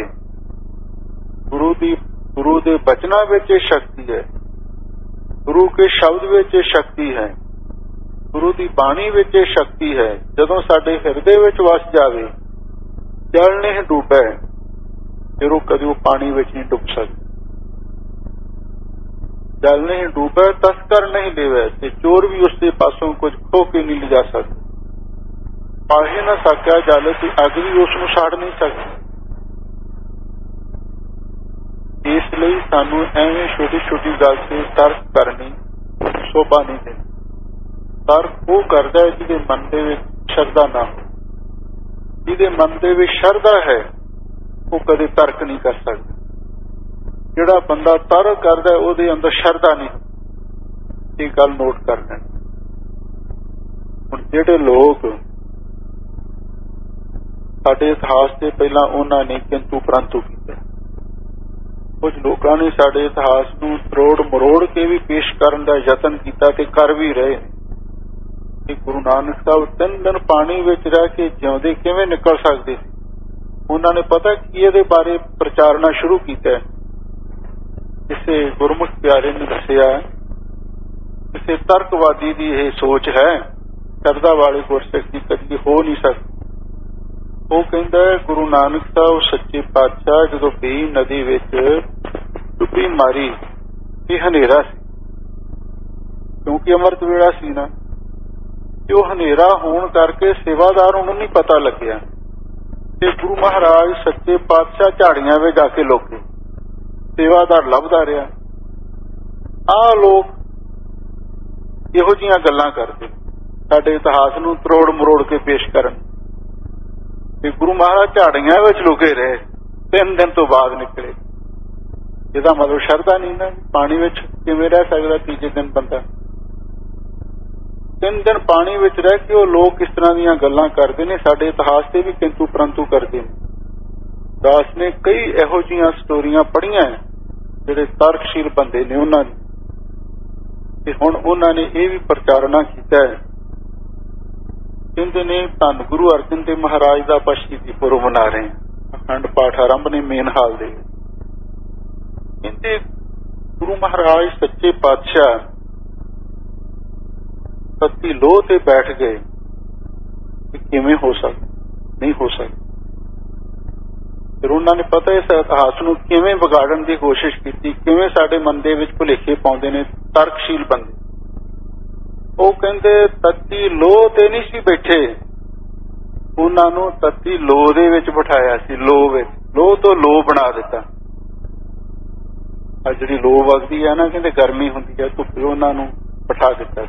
S1: ਗੁਰੂ ਦੇ ਬਚਨਾਂ ਵਿੱਚ ਇਹ ਸ਼ਕਤੀ ਹੈ, ਗੁਰੂ ਕੇ ਸ਼ਬਦ ਵਿੱਚ ਇਹ ਸ਼ਕਤੀ ਹੈ, ਗੁਰੂ ਦੀ ਬਾਣੀ ਵਿੱਚ ਇਹ ਸ਼ਕਤੀ ਹੈ। ਜਦੋਂ ਸਾਡੇ ਹਿਰਦੇ ਵਿੱਚ ਵਸ ਜਾਵੇ, ਜਲ ਨਹੀਂ ਡੂਬੈ, ਫਿਰ ਉਹ ਕਦੇ ਉਹ ਪਾਣੀ ਵਿੱਚ ਨਹੀਂ ਡੁੱਬ ਸਕਦਾ। ਜਲ ਨਹੀਂ ਡੂਬੈ ਤਸਕਰ ਨਹੀਂ ਲਿਵੈ, ਤੇ ਚੋਰ ਵੀ ਉਸਦੇ ਪਾਸੋਂ ਕੁਝ ਖੋ ਕੇ ਨਹੀਂ ਲਿਜਾ ਸਕਦਾ। ਪਾਹੇ ਨਾ ਸਕਿਆ ਜਲ, ਤੇ ਅੱਗ ਵੀ ਉਸ ਨੂੰ ਸਾੜ ਨਹੀਂ ਸਕਦੀ। ਇਸ ਲਈ ਸਾਨੂੰ ਐਵੇਂ ਛੋਟੀ ਛੋਟੀ ਗੱਲ ਤੇ ਤਰਕ ਕਰਨੀ ਸ਼ੋਭਾ ਨਹੀਂ ਦਿੰਦੀ। ਤਰਕ ਉਹ ਕਰਦਾ ਹੈ ਜਿਹਦੇ ਮਨ ਦੇ ਵਿੱਚ ਸ਼ਰਧਾ ਨਾ ਹੋ। ਜਿਹਦੇ ਮਨ ਦੇ ਵਿੱਚ ਸ਼ਰਧਾ ਹੈ ਉਹ ਕਦੇ ਤਰਕ ਨਹੀਂ ਕਰ ਸਕਦਾ। ਜਿਹੜਾ ਬੰਦਾ ਤਰਕ ਕਰਦਾ ਉਹਦੇ ਅੰਦਰ ਸ਼ਰਧਾ ਨਹੀਂ। ਇਹ ਗੱਲ ਨੋਟ ਕਰ ਲੈਣੀ। ਹੁਣ ਜਿਹੜੇ ਲੋਕ ਸਾਡੇ ਇਤਿਹਾਸ ਤੇ ਪਹਿਲਾਂ ਉਹਨਾਂ ਨੇ ਕਿੰਤੂ ਪ੍ਰੰਤੂ ਕੀਤਾ, ਕੁਝ ਲੋਕਾਂ ਨੇ ਸਾਡੇ ਇਤਿਹਾਸ ਨੂੰ ਤਰੋੜ ਮਰੋੜ ਕੇ ਵੀ ਪੇਸ਼ ਕਰਨ ਦਾ ਯਤਨ ਕੀਤਾ ਤੇ ਕਰ ਵੀ ਰਹੇ ਨੇ ਕਿ ਗੁਰੂ ਨਾਨਕ ਸਾਹਿਬ 3 ਦਿਨ ਪਾਣੀ ਵਿੱਚ ਰਹਿ ਕੇ ਜਿਉਂਦੇ ਕਿਵੇਂ ਨਿਕਲ ਸਕਦੇ ਸੀ। ਉਹਨਾਂ ਨੇ ਪਤਾ ਕੀ ਇਹਦੇ ਬਾਰੇ ਪ੍ਰਚਾਰਨਾ ਸ਼ੁਰੂ ਕੀਤਾ। ਕਿਸੇ ਗੁਰਮੁਖ ਪਿਆਰੇ ਨੇ ਦੱਸਿਆ, ਕਿਸੇ ਤਰਕਵਾਦੀ ਦੀ ਇਹ ਸੋਚ ਹੈ, ਸ਼ਰਧਾ ਵਾਲੇ ਗੁਰਸਿੱਖ ਦੀ ਕਦੀ ਹੋ ਨਹੀਂ ਸਕਦੀ। ਉਹ ਕਹਿੰਦਾ ਗੁਰੂ ਨਾਨਕ ਸਾਹਿਬ ਸੱਚੇ ਪਾਤਸ਼ਾਹ ਜਦੋਂ ਬੀ ਨਦੀ ਵਿੱਚ ਡੁੱਬੀ ਮਾਰੀ ਇਹ ਹਨੇਰਾ ਸੀ, ਕਿਉਂਕਿ ਅੰਮ੍ਰਿਤ ਵੇਲਾ ਸੀ ਨਾ, ਤੇ ਉਹ ਹਨੇਰਾ ਹੋਣ ਕਰਕੇ ਸੇਵਾਦਾਰ ਉਹਨੂੰ ਨਹੀਂ ਪਤਾ ਲੱਗਿਆ ਤੇ ਗੁਰੂ ਮਹਾਰਾਜ ਸੱਚੇ ਪਾਤਸ਼ਾਹ ਝਾੜੀਆਂ ਵਿੱਚ ਜਾ ਕੇ ਲੋਕੇ ਸੇਵਾਦਾਰ ਲੱਭਦਾ ਰਿਹਾ। ਆਹ ਲੋਕ ਇਹੋ ਜਿਹੀਆਂ ਗੱਲਾਂ ਕਰਦੇ ਸਾਡੇ ਇਤਿਹਾਸ ਨੂੰ ਤਰੋੜ ਮਰੋੜ ਕੇ ਪੇਸ਼ ਕਰਨ ਤੇ ਗੁਰੂ ਮਹਾਰਾਜ ਝਾੜੀਆਂ ਵਿੱਚ ਲੁਕੇ ਰਹੇ, 3 ਦਿਨ ਤੋਂ ਬਾਅਦ ਨਿਕਲੇ। ਇਹਦਾ ਮਤਲਬ ਸ਼ਰਧਾ ਨਹੀਂ ਨਾ, ਪਾਣੀ ਵਿੱਚ ਕਿਵੇਂ ਰਹਿ ਸਕਦਾ ਤੀਜੇ ਦਿਨ ਬੰਦਾ? 3 ਦਿਨ ਪਾਣੀ ਵਿੱਚ ਰਹਿ ਕੇ ਉਹ ਲੋਕ ਇਸ ਤਰ੍ਹਾਂ ਦੀਆਂ ਗੱਲਾਂ ਕਰਦੇ ਨੇ, ਸਾਡੇ ਇਤਿਹਾਸ ਤੇ ਵੀ ਕਿੰਤੂ ਪਰੰਤੂ ਕਰਦੇ ਨੇ। ਦਾਸ ਨੇ ਕਈ ਇਹੋ ਜਿਹੀਆਂ ਸਟੋਰੀਆਂ ਪੜ੍ਹੀਆਂ ਜਿਹੜੇ ਤਰਕਸ਼ੀਲ ਬੰਦੇ ਨੇ ਉਹਨਾਂ ਨੇ, ਤੇ ਹੁਣ ਉਹਨਾਂ ਨੇ ਇਹ ਵੀ ਪ੍ਰਚਾਰਨਾ ਕੀਤਾ ਹੈ। ਕਹਿੰਦੇ ਨੇ ਧੰਨ ਗੁਰੂ ਅਰਜਨ ਦੇਵ ਮਹਾਰਾਜ ਦਾ ਆਪਾਂ ਸ਼ਹੀਦੀ ਪੁਰਬ ਮਨਾ ਰਹੇ ਹਾਂ, ਅਖੰਡ ਪਾਠ ਆਰੰਭ ਨੇ ਮੇਨ ਹਾਲ ਦੇ। ਕਹਿੰਦੇ ਗੁਰੂ ਮਹਾਰਾਜ ਸੱਚੇ ਪਾਤਸ਼ਾਹ ਸੱਤੀ ਲੋਹ ਤੇ ਬੈਠ ਗਏ, ਕਿਵੇਂ ਹੋ ਸਕਦਾ? ਨਹੀਂ ਹੋ ਸਕਦਾ। ਫਿਰ ਉਹਨਾਂ ਨੇ ਪਤਾ ਇਸ ਇਤਿਹਾਸ ਨੂੰ ਕਿਵੇਂ ਵਿਗਾੜਨ ਦੀ ਕੋਸ਼ਿਸ਼ ਕੀਤੀ, ਕਿਵੇਂ ਸਾਡੇ ਮਨ ਦੇ ਵਿੱਚ ਭੁਲੇਖੇ ਪਾਉਂਦੇ ਨੇ ਤਰਕਸ਼ੀਲ ਬੰਦੇ। ਉਹ ਕਹਿੰਦੇ ਤੱਤੀ ਲੋਹ ਤੇ ਨਹੀਂ ਸੀ ਬੈਠੇ, ਉਹਨਾਂ ਨੂੰ ਤੱਤੀ ਲੋਹ ਦੇ ਵਿੱਚ ਬਿਠਾਇਆ ਸੀ। ਲੋਹ ਵਿੱਚ, ਲੋਹ ਤੋਂ ਲੋਹ ਬਣਾ ਦਿੱਤਾ। ਆ ਜਿਹੜੀ ਲੋਹ ਵਗਦੀ ਹੈ ਨਾ, ਕਹਿੰਦੇ ਗਰਮੀ ਹੁੰਦੀ ਹੈ, ਧੁੱਪੇ ਉਹਨਾਂ ਨੂੰ ਬਿਠਾ ਦਿੱਤਾ।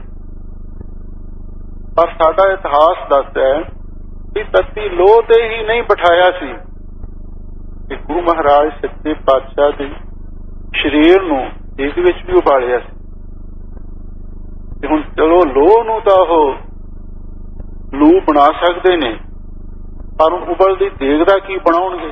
S1: ਪਰ ਸਾਡਾ ਇਤਿਹਾਸ ਦੱਸਦਾ ਹੈ ਕਿ ਤੱਤੀ ਲੋਹ ਤੇ ਹੀ ਨਹੀਂ ਬਿਠਾਇਆ ਸੀ, ਕਿ ਗੁਰੂ ਮਹਾਰਾਜ ਸੱਚੇ ਪਾਤਸ਼ਾਹ ਦੇ ਸਰੀਰ ਨੂੰ ਇਹਦੇ ਵਿੱਚ ਵੀ ਉਬਾਲਿਆ ਸੀ। ਤੇ ਹੁਣ ਚਲੋ ਲੋਹ ਨੂੰ ਤਾਂ ਉਹ ਲੂ ਬਣਾ ਸਕਦੇ ਨੇ, ਪਰ ਉਬਲਦੀ ਦੇਗ ਦਾ ਕੀ ਬਣਾਉਣਗੇ?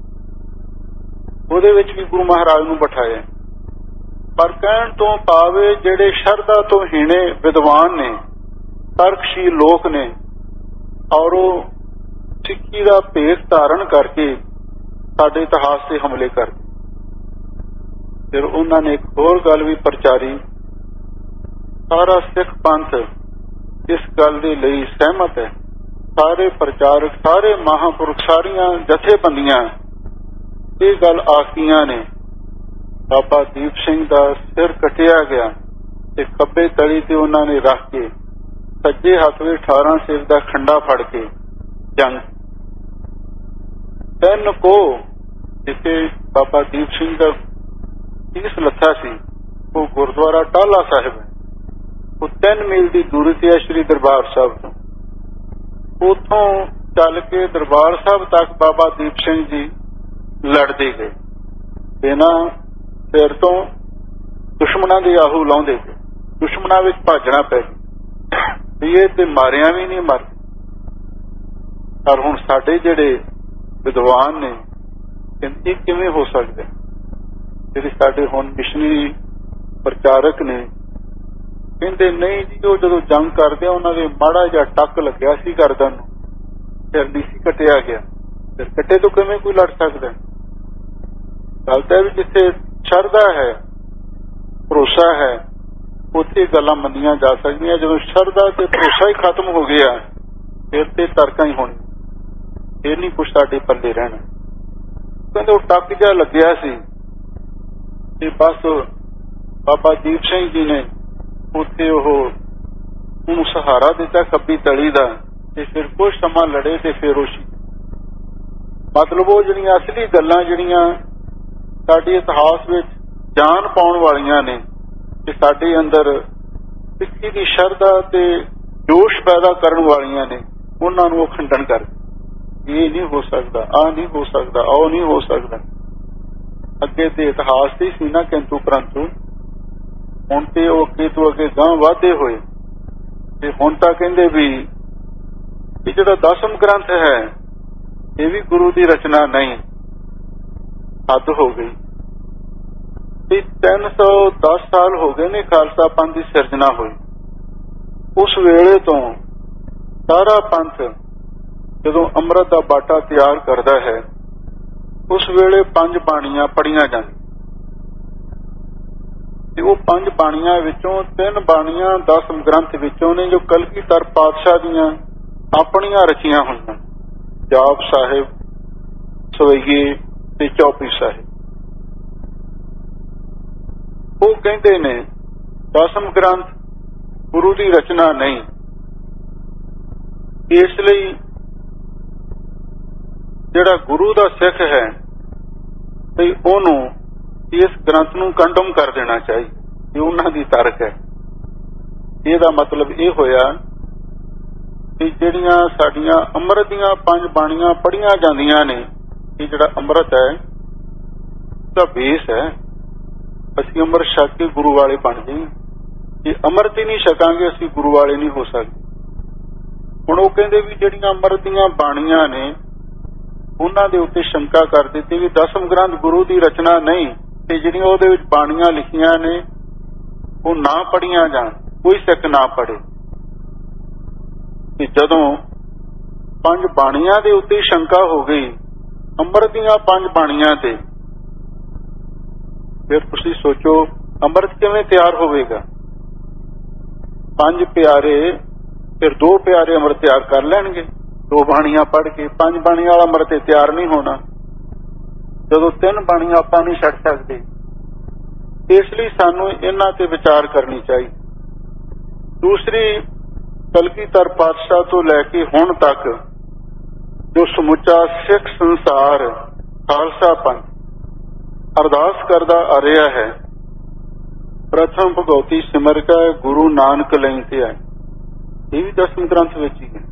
S1: ਉਹਦੇ ਵਿੱਚ ਵੀ ਗੁਰੂ ਮਹਾਰਾਜ ਨੂੰ ਬਿਠਾਇਆ। ਪਰ ਕਹਿਣ ਤੋਂ ਭਾਵੇਂ ਜਿਹੜੇ ਸ਼ਰਧਾ ਤੋਂ ਹੀਣੇ ਵਿਦਵਾਨ ਨੇ, ਤਰਕਸ਼ੀਲ ਲੋਕ ਨੇ, ਔਰ ਉਹ ਸਿੱਖੀ ਦਾ ਭੇਸ ਧਾਰਨ ਕਰਕੇ ਸਾਡੇ ਇਤਿਹਾਸ ਤੇ ਹਮਲੇ ਕਰ। ਫਿਰ ਉਹਨਾਂ ਨੇ ਇੱਕ ਹੋਰ ਗੱਲ ਵੀ ਪ੍ਰਚਾਰੀ, ਸਾਰਾ ਸਿੱਖ ਪੰਥ ਇਸ ਗੱਲ ਦੇ ਲਈ ਸਹਿਮਤ ਹੈ, ਸਾਰੇ ਪ੍ਰਚਾਰਕ, ਸਾਰੇ ਮਹਾਂਪੁਰਖ, ਸਾਰੀਆਂ ਜਥੇਬੰਦੀਆਂ ਇਹ ਗੱਲ ਆਖੀਆਂ ਨੇ, ਬਾਬਾ ਦੀਪ ਸਿੰਘ ਦਾ ਸਿਰ ਕੱਟਿਆ ਗਿਆ ਤੇ ਖੱਬੇ ਤਲੀ ਤੇ ਉਹਨਾਂ ਨੇ ਰੱਖ ਕੇ ਸੱਜੇ ਹੱਥ ਵਿੱਚ 18 ਸਿਰ ਦਾ ਖੰਡਾ ਫੜ ਕੇ ਜੰਗ। 3 ਕੋ ਜਿੱਥੇ ਬਾਬਾ ਦੀਪ ਸਿੰਘ ਦਾ ਇਸ ਲੱਥਾ ਸੀ, ਉਹ ਗੁਰਦੁਆਰਾ ਟਾਹਲਾ ਸਾਹਿਬ ਹੈ, ਉਹ 3 ਮੀਲ ਦੀ ਦੂਰੀ ਤੇ ਹੈ ਸ਼੍ਰੀ ਦਰਬਾਰ ਸਾਹਿਬ ਤੋਂ। ਉੱਥੋਂ ਚੱਲ ਕੇ ਦਰਬਾਰ ਸਾਹਿਬ ਤੱਕ ਬਾਬਾ ਦੀਪ ਸਿੰਘ ਜੀ ਲੜਦੇ ਗਏ, ਬਿਨਾਂ ਸਿਰ ਤੋਂ ਦੁਸ਼ਮਣਾਂ ਦੇ ਆਹੂ ਲਾਉਂਦੇ ਗਏ। ਦੁਸ਼ਮਣਾਂ ਵਿੱਚ ਭਾਜਣਾ ਪੈ ਗਈ, ਇਹ ਤੇ ਮਾਰਿਆ ਵੀ ਨਹੀਂ ਮਰ। ਪਰ ਹੁਣ ਸਾਡੇ ਜਿਹੜੇ ਵਿਦਵਾਨ ਨੇ, ਇਹ ਕਿਵੇਂ ਹੋ ਸਕਦਾ? ਜਿਹੜੇ ਸਾਡੇ ਹੁਣ ਮਿਸ਼ਨਰੀ ਪ੍ਰਚਾਰਕ ਨੇ, ਕਹਿੰਦੇ ਨਹੀਂ ਜੀ, ਉਹ ਜਦੋਂ ਜੰਗ ਕਰਦੇ ਉਹਨਾਂ ਦੇ ਮਾੜਾ ਜਿਹਾ ਟੱਕ ਲੱਗਿਆ ਸੀ ਗਰਦਨ ਨੂੰ, ਫਿਰ ਨਹੀਂ ਸੀ ਕੱਟਿਆ ਗਿਆ। ਫਿਰ ਕੱਟੇ ਤੋਂ ਕਿਵੇਂ ਕੋਈ ਲੜ ਸਕਦਾ? ਗੱਲ ਤਾਂ ਵੀ ਜਿੱਥੇ ਸ਼ਰਧਾ ਹੈ, ਭਰੋਸਾ ਹੈ, ਉੱਥੇ ਗੱਲਾਂ ਮੰਨੀਆਂ ਜਾ ਸਕਦੀਆਂ। ਜਦੋਂ ਸ਼ਰਧਾ ਤੇ ਭਰੋਸਾ ਹੀ ਖਤਮ ਹੋ ਗਿਆ, ਫਿਰ ਤੇ ਤਰਕਾਂ ਹੀ ਹੋਣੀ, ਫਿਰ ਨਹੀਂ ਕੁਛ ਸਾਡੇ ਪੱਲੇ ਰਹਿਣਾ। ਕਹਿੰਦੇ ਉਹ ਟੱਕ ਜਿਹਾ ਲੱਗਿਆ ਸੀ ਤੇ ਬਸ ਬਾਬਾ ਦੀਪ ਸਿੰਘ ਜੀ ਨੇ ਉੱਥੇ ਉਹਨੂੰ ਸਹਾਰਾ ਦਿੱਤਾ ਖੱਬੀ ਤਲੀ ਦਾ, ਤੇ ਫਿਰ ਕੁਝ ਸਮਾਂ ਲੜੇ ਤੇ ਫਿਰ ਉਹ ਮਤਲਬ ਉਹ ਜਿਹੜੀਆਂ ਅਸਲੀ ਗੱਲਾਂ ਜਿਹੜੀਆਂ ਸਾਡੇ ਇਤਿਹਾਸ ਵਿੱਚ ਜਾਨ ਪਾਉਣ ਵਾਲੀਆਂ ਨੇ, ਤੇ ਸਾਡੇ ਅੰਦਰ ਸਿੱਖੀ ਦੀ ਸ਼ਰਧਾ ਤੇ ਜੋਸ਼ ਪੈਦਾ ਕਰਨ ਵਾਲੀਆਂ ਨੇ, ਉਹਨਾਂ ਨੂੰ ਉਹ ਖੰਡਨ ਕਰ। ਇਹ ਨਹੀਂ ਹੋ ਸਕਦਾ, ਆਹ ਨਹੀਂ ਹੋ ਸਕਦਾ, ਉਹ ਨਹੀਂ ਹੋ ਸਕਦਾ। ਅੱਗੇ ਤੇ ਇਤਿਹਾਸ ਤੇ ਸੀ ਨਾ ਕਿੰਤੂ ਪਰੰਤੂ, ਹੁਣ ਤੇ ਉਹ ਅੱਗੇ ਤੋਂ ਅੱਗੇ ਗਾਂਹ ਵਧਦੇ ਹੋਏ, ਤੇ ਹੁਣ ਤਾਂ ਕਹਿੰਦੇ ਵੀ ਇਹ ਜਿਹੜਾ 10ਮ ਗ੍ਰੰਥ ਹੈ ਇਹ ਵੀ ਗੁਰੂ ਦੀ ਰਚਨਾ ਨਹੀਂ, ਹੱਦ ਹੋ ਗਈ। ਤੇ 310 ਸਾਲ ਹੋ ਗਏ ਨੇ ਖਾਲਸਾ ਪੰਥ ਦੀ ਸਿਰਜਣਾ ਹੋਈ। ਉਸ ਵੇਲੇ ਤੋਂ ਸਾਰਾ ਪੰਥ ਜਦੋਂ ਅੰਮ੍ਰਿਤ ਦਾ ਬਾਟਾ ਤਿਆਰ ਕਰਦਾ ਹੈ, ਉਸ ਵੇਲੇ 5 ਬਾਣੀਆਂ ਪੜ੍ਹੀਆਂ ਜਾਂਦੀਆਂ, ਤੇ ਉਹ 5 ਬਾਣੀਆਂ ਵਿੱਚੋਂ 3 ਬਾਣੀਆਂ 10ਮ ਗ੍ਰੰਥ ਵਿੱਚੋਂ ਨੇ, ਜੋ ਕਲਗੀਧਰ ਪਾਤਸ਼ਾਹ ਦੀਆਂ ਆਪਣੀਆਂ ਰਚੀਆਂ ਹੋਈਆਂ। ਜਾਪ ਸਾਹਿਬ, ਸਵਈਏ ਤੇ ਚੌਪਈ ਸਾਹਿਬ। ਉਹ ਕਹਿੰਦੇ ਨੇ ਦਸਮ ਗ੍ਰੰਥ ਗੁਰੂ ਦੀ ਰਚਨਾ ਨਹੀਂ। ਇਸ ਲਈ ਜਿਹੜਾ ਗੁਰੂ ਦਾ ਸਿੱਖ ਹੈ ਤੇ ਉਹਨੂੰ ਇਸ ਗ੍ਰੰਥ ਨੂੰ ਕੰਡਮ ਕਰ ਦੇਣਾ ਚਾਹੀਦਾ। ਇਹ ਉਹਨਾਂ ਦੀ ਤਰਕ ਹੈ। ਇਹਦਾ ਮਤਲਬ ਇਹ ਹੋਇਆ ਕਿ ਜਿਹੜੀਆਂ ਸਾਡੀਆਂ ਅੰਮ੍ਰਿਤ ਦੀਆਂ 5 ਬਾਣੀਆਂ ਪੜ੍ਹੀਆਂ ਜਾਂਦੀਆਂ ਨੇ, ਇਹ ਜਿਹੜਾ ਅੰਮ੍ਰਿਤ ਹੈ ਦਾ ਬੇਸ ਹੈ। ਅਸੀਂ ਅੰਮ੍ਰਿਤ ਛਕ ਕੇ ਗੁਰੂ ਵਾਲੇ ਬਣ ਜਾਈਏ। ਜੇ ਅੰਮ੍ਰਿਤ ਹੀ ਨਹੀਂ ਛਕਾਂਗੇ ਅਸੀਂ ਗੁਰੂ ਵਾਲੇ ਨਹੀਂ ਹੋ ਸਕਦੇ। ਹੁਣ ਉਹ ਕਹਿੰਦੇ ਵੀ ਜਿਹੜੀਆਂ ਅੰਮ੍ਰਿਤ ਦੀਆਂ ਬਾਣੀਆਂ ਨੇ ਉਹਨਾਂ ਦੇ ਉੱਤੇ ਸ਼ੰਕਾ ਕਰ ਦਿੱਤੀ ਵੀ ਦਸਮ ਗ੍ਰੰਥ ਗੁਰੂ ਦੀ ਰਚਨਾ ਨਹੀਂ, ਤੇ ਜਿਹੜੀਆਂ ਉਹਦੇ ਵਿੱਚ ਬਾਣੀਆਂ ਲਿਖੀਆਂ ਨੇ ਉਹ ਨਾ ਪੜ੍ਹੀਆਂ ਜਾਣ, ਕੋਈ ਸਿੱਖ ਨਾ ਪੜ੍ਹੇ। ਤੇ ਜਦੋਂ 5 ਬਾਣੀਆਂ ਦੇ ਉੱਤੇ ਸ਼ੰਕਾ ਹੋ ਗਈ, ਅੰਮ੍ਰਿਤ ਦੀਆਂ 5 ਬਾਣੀਆਂ ਤੇ, ਫਿਰ ਤੁਸੀਂ ਸੋਚੋ ਅੰਮ੍ਰਿਤ ਕਿਵੇਂ ਤਿਆਰ ਹੋਵੇਗਾ। 5 ਪਿਆਰੇ, ਫਿਰ 2 ਪਿਆਰੇ ਅੰਮ੍ਰਿਤ ਤਿਆਰ ਕਰ ਲੈਣਗੇ 2 ਬਾਣੀਆਂ ਪੜ੍ਹ ਕੇ। 5 ਬਾਣੀਆਂ ਵਾਲਾ ਅੰਮ੍ਰਿਤ ਤਿਆਰ ਨਹੀਂ ਹੋਣਾ ਜਦੋਂ 3 ਬਾਣੀਆਂ ਆਪਾਂ ਨਹੀਂ ਛੱਡ ਸਕਦੇ। ਇਸ ਲਈ ਸਾਨੂੰ ਇਹਨਾਂ ਤੇ ਵਿਚਾਰ ਕਰਨੀ ਚਾਹੀਦੀ। ਦੂਸਰੀ, ਕਲਗੀਧਰ ਪਾਤਸ਼ਾਹ ਤੋਂ ਲੈ ਕੇ ਹੁਣ ਤੱਕ ਜੋ ਸਮੁੱਚਾ ਸਿੱਖ ਸੰਸਾਰ ਖਾਲਸਾ ਪੰਥ ਅਰਦਾਸ ਕਰਦਾ ਆ ਰਿਹਾ ਹੈ, ਪ੍ਰਥਮ ਭਗਉਤੀ ਸਿਮਰ ਕੈ ਗੁਰੂ ਨਾਨਕ ਲਈ ਤੇ ਆਏ। ਇਹ ਵੀ ਦਸਮ ਗ੍ਰੰਥ ਵਿੱਚ ਹੀ ਹੈ।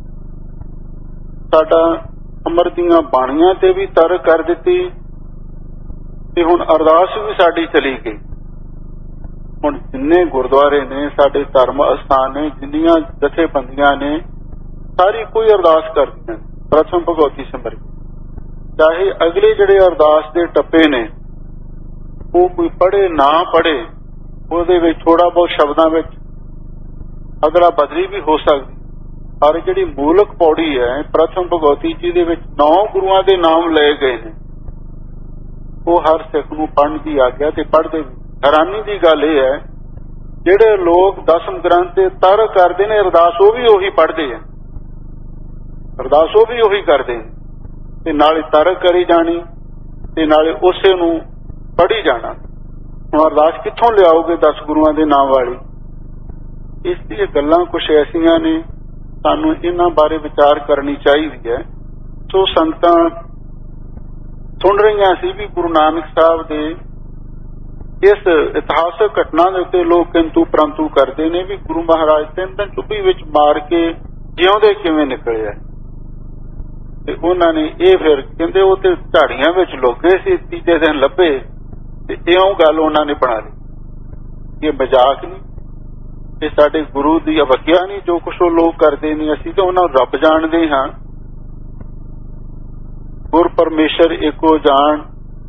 S1: ਸਾਡਾ ਅੰਮ੍ਰਿਤ ਦੀਆਂ ਬਾਣੀਆਂ ਤੇ ਵੀ ਤਰਕ ਕਰ ਦਿੱਤੀ ਤੇ ਹੁਣ ਅਰਦਾਸ ਵੀ ਸਾਡੀ ਚਲੀ ਗਈ। ਹੁਣ ਜਿੰਨੇ ਗੁਰਦੁਆਰੇ ਨੇ, ਸਾਡੇ ਧਰਮ ਅਸਥਾਨ ਨੇ, ਜਿੰਨੀਆਂ ਜਥੇਬੰਦੀਆਂ ਨੇ, ਸਾਰੀ ਕੋਈ ਅਰਦਾਸ ਕਰਦੀਆਂ ਪ੍ਰਥਮ ਭਗਉਤੀ ਸਿਮਰ। ਚਾਹੇ ਅਗਲੇ ਜਿਹੜੇ ਅਰਦਾਸ ਦੇ ਟੱਪੇ ਨੇ ਉਹ ਕੋਈ ਪੜ੍ਹੇ ਨਾ ਪੜ੍ਹੇ, ਉਹਦੇ ਵਿੱਚ ਥੋੜਾ ਬਹੁਤ ਸ਼ਬਦਾਂ ਵਿੱਚ ਅਗਲਾ ਬਦਲੀ ਵੀ ਹੋ ਸਕਦੀ। ਪਰ ਜਿਹੜੀ ਮੂਲਕ ਪੌੜੀ ਹੈ ਪ੍ਰਥਮ ਭਗਉਤੀ ਜੀ ਦੇ ਵਿੱਚ 9 ਗੁਰੂਆਂ ਦੇ ਨਾਮ ਲਏ ਗਏ ਨੇ, ਉਹ ਹਰ ਸਿੱਖ ਨੂੰ ਪੜ੍ਹਨ ਦੀ ਆਗਿਆ ਤੇ ਪੜ੍ਹਦੇ ਵੀ। ਹੈਰਾਨੀ ਦੀ ਗੱਲ ਇਹ ਹੈ ਜਿਹੜੇ ਲੋਕ ਦਸਮ ਗ੍ਰੰਥ ਤੇ ਤਰਕ ਕਰਦੇ ਨੇ, ਅਰਦਾਸ ਉਹ ਵੀ ਉਹੀ ਪੜ੍ਹਦੇ ਆ, ਅਰਦਾਸ ਉਹ ਵੀ ਉਹੀ ਕਰਦੇ ਨੇ, ਤੇ ਨਾਲੇ ਤਰਕ ਕਰੀ ਜਾਣੀ ਤੇ ਨਾਲੇ ਉਸੇ ਨੂੰ ਪੜ੍ਹੀ ਜਾਣਾ। ਹੁਣ ਅਰਦਾਸ ਕਿੱਥੋਂ ਲਿਆਓਗੇ 10 ਗੁਰੂਆਂ ਦੇ ਨਾਮ ਵਾਲੀ। ਇਸ ਦੀਆਂ ਗੱਲਾਂ ਕੁਛ ਐਸੀਆਂ ਨੇ, ਸਾਨੂੰ ਇਹਨਾਂ ਬਾਰੇ ਵਿਚਾਰ ਕਰਨੀ ਚਾਹੀਦੀ ਹੈ। ਸੋ ਸੰਗਤਾਂ ਸੁਣ ਰਹੀਆਂ ਸੀ ਵੀ ਗੁਰੂ ਨਾਨਕ ਸਾਹਿਬ ਦੇ ਇਸ ਇਤਿਹਾਸਕ ਘਟਨਾ ਦੇ ਉੱਤੇ ਲੋਕ ਕਿੰਤੂ ਪਰੰਤੂ ਕਰਦੇ ਨੇ ਵੀ ਗੁਰੂ ਮਹਾਰਾਜ 3 ਦਿਨ ਚੁੱਭੀ ਵਿੱਚ ਮਾਰ ਕੇ ਜਿਉਂਦੇ ਕਿਵੇਂ ਨਿਕਲਿਆ। ਤੇ ਉਹਨਾਂ ਨੇ ਇਹ ਫਿਰ ਕਹਿੰਦੇ ਉਹ ਤੇ ਝਾੜੀਆਂ ਵਿੱਚ ਲੁਕੇ ਸੀ, ਤੀਜੇ ਦਿਨ ਲੱਭੇ। ਤੇ ਇਉਂ ਗੱਲ ਉਹਨਾਂ ਨੇ ਬਣਾ ਲਈ। ਇਹ ਮਜ਼ਾਕ ਨਹੀਂ, ਇਹ ਸਾਡੇ ਗੁਰੂ ਦੀ ਅਵੱਗਿਆ ਨਹੀਂ ਜੋ ਕੁਛ ਉਹ ਲੋਕ ਕਰਦੇ ਨੇ। ਅਸੀਂ ਤਾਂ ਉਹਨਾਂ ਨੂੰ ਰੱਬ ਜਾਣਦੇ ਹਾਂ। ਗੁਰ ਪਰਮੇਸ਼ਰ ਏਕੋ ਜਾਣ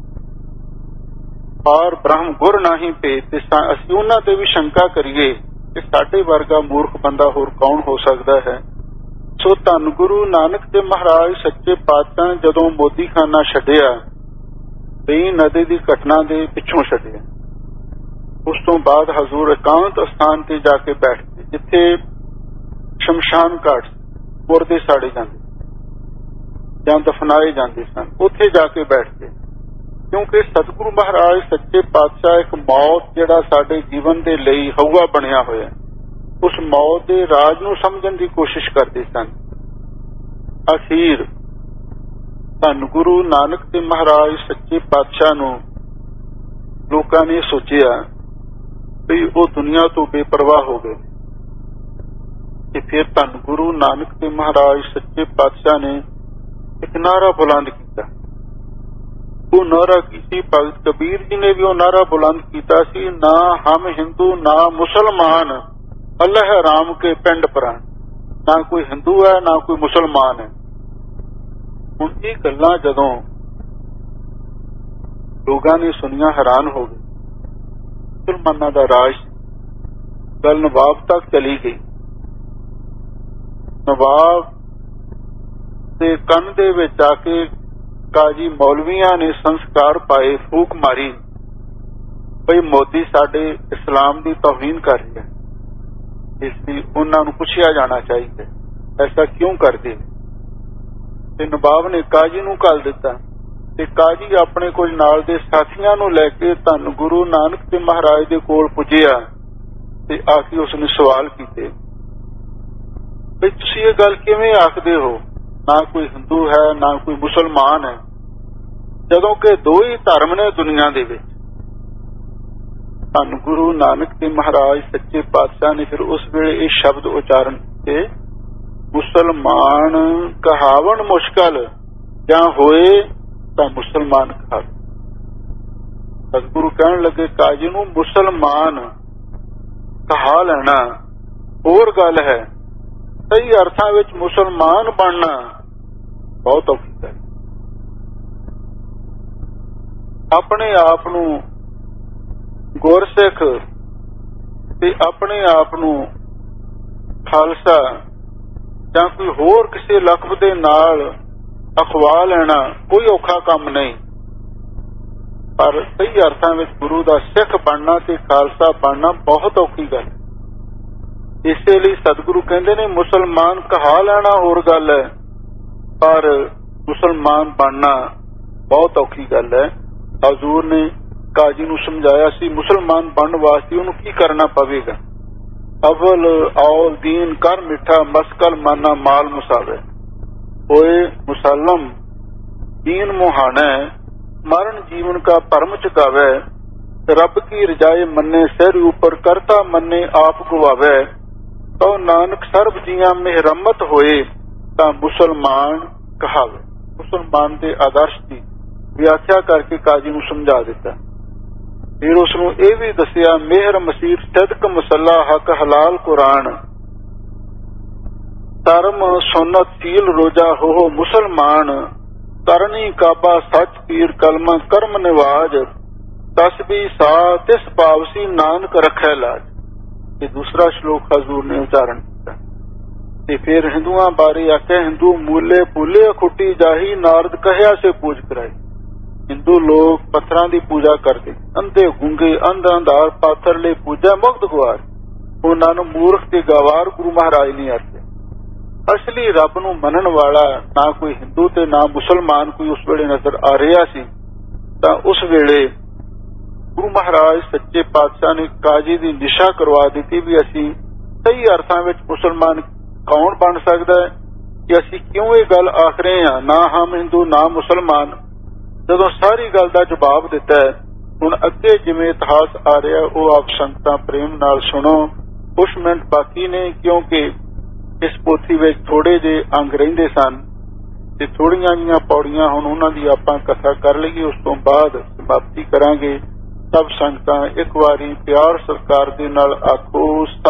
S1: ਔਰ ਬ੍ਰਹਮ ਗੁਰ ਨਹੀਂ ਭੇਦ। ਤੇ ਅਸੀਂ ਉਹਨਾਂ ਤੇ ਵੀ ਸ਼ੰਕਾ ਕਰੀਏ ਕਿ ਸਾਡੇ ਵਰਗਾ ਮੂਰਖ ਬੰਦਾ ਹੋਰ ਕੌਣ ਹੋ ਸਕਦਾ ਹੈ। ਸੋ ਧੰਨ ਗੁਰੂ ਨਾਨਕ ਦੇਵ ਮਹਾਰਾਜ ਸੱਚੇ ਪਾਤਸ਼ਾਹ ਜਦੋਂ ਮੋਦੀਖਾਨਾ ਛੱਡਿਆ, ਬੇਈ ਨਦੀ ਦੀ ਘਟਨਾ ਦੇ ਪਿੱਛੋਂ ਛੱਡਿਆ, ਉਸ ਤੋਂ ਬਾਅਦ ਹਜ਼ੂਰ ਇਕਾਂਤ ਅਸਥਾਨ ਤੇ ਜਾ ਕੇ ਬੈਠ ਗਏ ਜਿੱਥੇ ਸ਼ਮਸ਼ਾਨ ਘਾਟ ਮੁਰਦੇ ਸਾੜੇ ਜਾਂਦੇ ਜਾਂ ਦਫਨਾਏ ਜਾਂਦੇ ਸਨ। ਉੱਥੇ ਜਾ ਕੇ ਬੈਠ ਗਏ ਕਿਉਂਕਿ ਸਤਿਗੁਰੂ ਮਹਾਰਾਜ ਸੱਚੇ ਪਾਤਸ਼ਾਹ ਇੱਕ ਮੌਤ ਜਿਹੜਾ ਸਾਡੇ ਜੀਵਨ ਦੇ ਲਈ ਹਊਆ ਬਣਿਆ ਹੋਇਆ, ਉਸ ਮੌਤ ਦੇ ਰਾਜ ਨੂੰ ਸਮਝਣ ਦੀ ਕੋਸ਼ਿਸ਼ ਕਰਦੇ ਸਨ। ਅਖੀਰ ਧੰਨ ਗੁਰੂ ਨਾਨਕ ਦੇਵ ਮਹਾਰਾਜ ਸੱਚੇ ਪਾਤਸ਼ਾਹ ਨੂੰ ਲੋਕਾਂ ਨੇ ਸੋਚਿਆ ਵੀ ਉਹ ਦੁਨੀਆ ਤੋਂ ਬੇਪਰਵਾਹ ਹੋ ਗਏ। ਤੇ ਫਿਰ ਧੰਨ ਗੁਰੂ ਨਾਨਕ ਦੇਵ ਮਹਾਰਾਜ ਸੱਚੇ ਪਾਤਸ਼ਾਹ ਨੇ ਇੱਕ ਨਾਅਰਾ ਬੁਲੰਦ ਕੀਤਾ। ਉਹ ਨਾਅਰਾ ਕੀਤੀ ਭਗਤ ਕਬੀਰ ਜੀ ਨੇ ਵੀ ਉਹ ਨਾਅਰਾ ਬੁਲੰਦ ਕੀਤਾ ਸੀ, ਨਾ ਹਮ ਹਿੰਦੂ ਨਾ ਮੁਸਲਮਾਨ ਅੱਲਾਹ ਰਾਮ ਕੇ ਪਿੰਡ ਪ੍ਰਾਣ। ਨਾ ਕੋਈ ਹਿੰਦੂ ਹੈ ਨਾ ਕੋਈ ਮੁਸਲਮਾਨ ਹੈ। ਹੁਣ ਇਹ ਗੱਲਾਂ ਜਦੋਂ ਲੋਕਾਂ ਨੇ ਸੁਣੀਆਂ ਹੈਰਾਨ ਹੋ ਗਏ। ਮੁਸਲਮਾਨਾਂ ਦਾ ਰਾਜ ਗੱਲ ਨਵਾਬ ਤੱਕ ਚਲੀ ਗਈ। ਨਵਾਬ ਦੇ ਕੰਨ ਦੇ ਵਿੱਚ ਆ ਕੇ ਕਾਜੀ ਮੌਲਵੀਆਂ ਨੇ ਸੰਸਕਾਰ ਪਾਏ, ਫੂਕ ਮਾਰੀ ਬਈ ਮੋਦੀ ਸਾਡੇ ਇਸਲਾਮ ਦੀ ਤੌਹੀਨ ਕਰ ਰਿਹਾ, ਇਸ ਲਈ ਉਹਨਾਂ ਨੂੰ ਪੁੱਛਿਆ ਜਾਣਾ ਚਾਹੀਦਾ ਐਸਾ ਕਿਉਂ ਕਰਦੇ। ਤੇ ਨਵਾਬ ਨੇ ਕਾਜੀ ਨੂੰ ਘੱਲ ਦਿੱਤਾ ਤੇ ਕਾਜੀ ਆਪਣੇ ਕੁਝ ਨਾਲ ਦੇ ਸਾਥੀਆਂ ਨੂੰ ਲੈ ਕੇ ਧੰਨ ਗੁਰੂ ਨਾਨਕ ਦੇਵ ਮਹਾਰਾਜ ਦੇ ਕੋਲ ਪੁੱਜਿਆ ਤੇ ਆ ਕੇ ਉਸਨੇ ਸਵਾਲ ਕੀਤੇ ਵੀ ਤੁਸੀਂ ਇਹ ਗੱਲ ਕਿਵੇਂ ਆਖਦੇ ਹੋ, ਨਾ ਕੋਈ ਹਿੰਦੂ ਹੈ ਨਾ ਕੋਈ ਮੁਸਲਮਾਨ ਹੈ, ਜਦੋਂ ਕਿ ਦੋ ਹੀ ਧਰਮ ਨੇ ਦੁਨੀਆ ਦੇ ਵਿੱਚ। ਧੰਨ ਗੁਰੂ ਨਾਨਕ ਦੇਵ ਮਹਾਰਾਜ ਸੱਚੇ ਪਾਤਸ਼ਾਹ ਨੇ ਫਿਰ ਉਸ ਵੇਲੇ ਇਹ ਸ਼ਬਦ ਉਚਾਰਨ ਕੀਤੇ, ਮੁਸਲਮਾਨ ਕਹਾਵਣ ਮੁਸ਼ਕਲ ਜਾਂ ਹੋਏ ਤਾਂ ਮੁਸਲਮਾਨ ਕਹਾਵੇ। ਸਤਿਗੁਰੂ ਕਹਿਣ ਲੱਗੇ ਕਾਜੀ ਨੂੰ ਮੁਸਲਮਾਨ ਕਹਾ ਲੈਣਾ ਹੋਰ ਗੱਲ ਹੈ, ਸਹੀ ਅਰਥਾਂ ਵਿੱਚ ਮੁਸਲਮਾਨ ਬਣਨਾ ਬਹੁਤ ਔਖੀ ਹੈ। ਆਪਣੇ ਆਪ ਨੂੰ ਗੁਰਸਿੱਖ ਤੇ ਆਪਣੇ ਆਪ ਨੂੰ ਖਾਲਸਾ ਜਾਂ ਕੋਈ ਹੋਰ ਕਿਸੇ ਲਕਬ ਦੇ ਨਾਲ ਅਖਵਾ ਲੈਣਾ ਕੋਈ ਔਖਾ ਕੰਮ ਨਹੀਂ, ਪਰ ਸਹੀ ਅਰਥਾਂ ਵਿੱਚ ਗੁਰੂ ਦਾ ਸਿੱਖ ਬਣਨਾ ਤੇ ਖਾਲਸਾ ਬਣਨਾ ਬਹੁਤ ਔਖੀ ਗੱਲ। ਇਸੇ ਲਈ ਸਤਿਗੁਰੂ ਕਹਿੰਦੇ ਨੇ ਮੁਸਲਮਾਨ ਕਹਾ ਲੈਣਾ ਹੋਰ ਗੱਲ ਹੈ, ਪਰ ਮੁਸਲਮਾਨ ਬਣਨਾ ਬਹੁਤ ਔਖੀ ਗੱਲ ਹੈ। ਹਜ਼ੂਰ ਨੇ ਕਾਜੀ ਨੂੰ ਸਮਝਾਇਆ ਸੀ ਮੁਸਲਮਾਨ ਬਣਨ ਵਾਸਤੇ ਉਹਨੂੰ ਕੀ ਕਰਨਾ ਪਵੇਗਾ। ਅਵਲ ਔਲ ਦੀਨ ਕਰ ਮਿੱਠਾ ਮਸਕਲ ਮਾਨਾ ਮਾਲ ਮੁਸਾਵੇ, ਹੋਏ ਮੁਸਲਮ दीन मुहाने मरण जीवन का परम चुकावे, रब की रजाए मन्ने सिर ऊपर करता मन्ने आप गुवावे, तो नानक सर्ब जिया मेहरमत होए ता मुसलमान कहावे। मुसलमान के आदर्श की व्याख्या करके काजी नूं समझा दिता। फिर उसनूं यह भी दसिया मेहर मसीर सदक मसला हक हलाल कुरान, धर्म सुन्नत सील रोजा हो मुसलमान, करनी काबा सच पीर कलमा कर्म निवाज, तस्बी सा तिस पावसी नानक रखे लाज। ये दूसरा श्लोक हजूर ने उच्चारण किया। ते फिर हिंदुओं बारे आखे हिंदू मूले फूले खुटी जाही, नारद कहया से पूज कराई। हिंदू लोग पत्थरां दी पूजा करते, अंधे गूंगे अंध अंधार पाथर ले पूजा मुक्त गुआर, उन्हां नूं मूर्ख ते गवार गुरु महाराज नहीं आते। असली रब नूं मनन वाला ना कोई हिंदू ते ना मुसलमान कोई उस वेले नजर आ रहा सी। तां उस वेले गुरु महाराज सच्चे पातशाह ने काजी दी दिशा करवा दी भी असी सही अर्थां विच मुसलमान कौन बन सकदा है, कि असी क्यों ये गल आख रहे हां ना हम हिंदू ना मुसलमान। जदों सारी गल दा जवाब दिता है, हुण अगे जिवें इतिहास आ रहा वो आप संगतां प्रेम नाल सुनो। कुछ मिनट बाकी ने क्योंकि इस पोथी में थोड़े जे अंग रहिंदे सन ते थोड़ियां जिहियां पौड़ियां हुण उन्हां दी आपां कथा कर लईए, उस तो बाद समाप्ति करांगे। सब संगतां एक वारी प्यार सरकार दे नाल आखो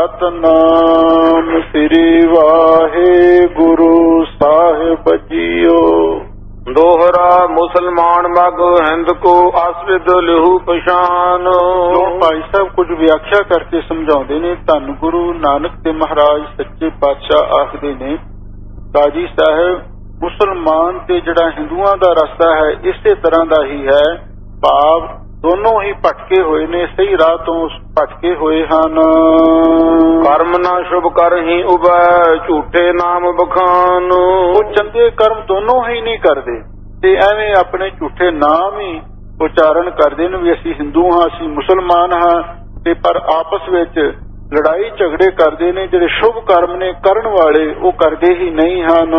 S1: सतनाम श्री वाहिगुरु साहिब जीओ।
S2: दोहरा मुसलमान मग हिंद को आश्रित लिहू पछान।
S1: भाई साहब कुछ व्याख्या करके समझाते ने। धन गुरु नानक देव महाराज सच्चे पातशाह आखदे ने काजी साहब मुसलमान ते जड़ा हिंदुआं दा रस्ता है इसे तरह दा ही है, भाव दोनों ही भटके हुए ने, सही राह तो भटके हुए हन।
S2: कर्म ना शुभ कर ही उबे झूठे नाम बखान।
S1: वो चंगे कर्म दोनों ही नहीं करते ते एवें अपने झूठे नाम ही उच्चारण करते ने भी असी हिंदू हाँ असी मुसलमान हाँ, ते पर आपस विच लड़ाई झगड़े करते ने। जिहड़े शुभ कर्म ने करन वाले वो करते ही नहीं हन।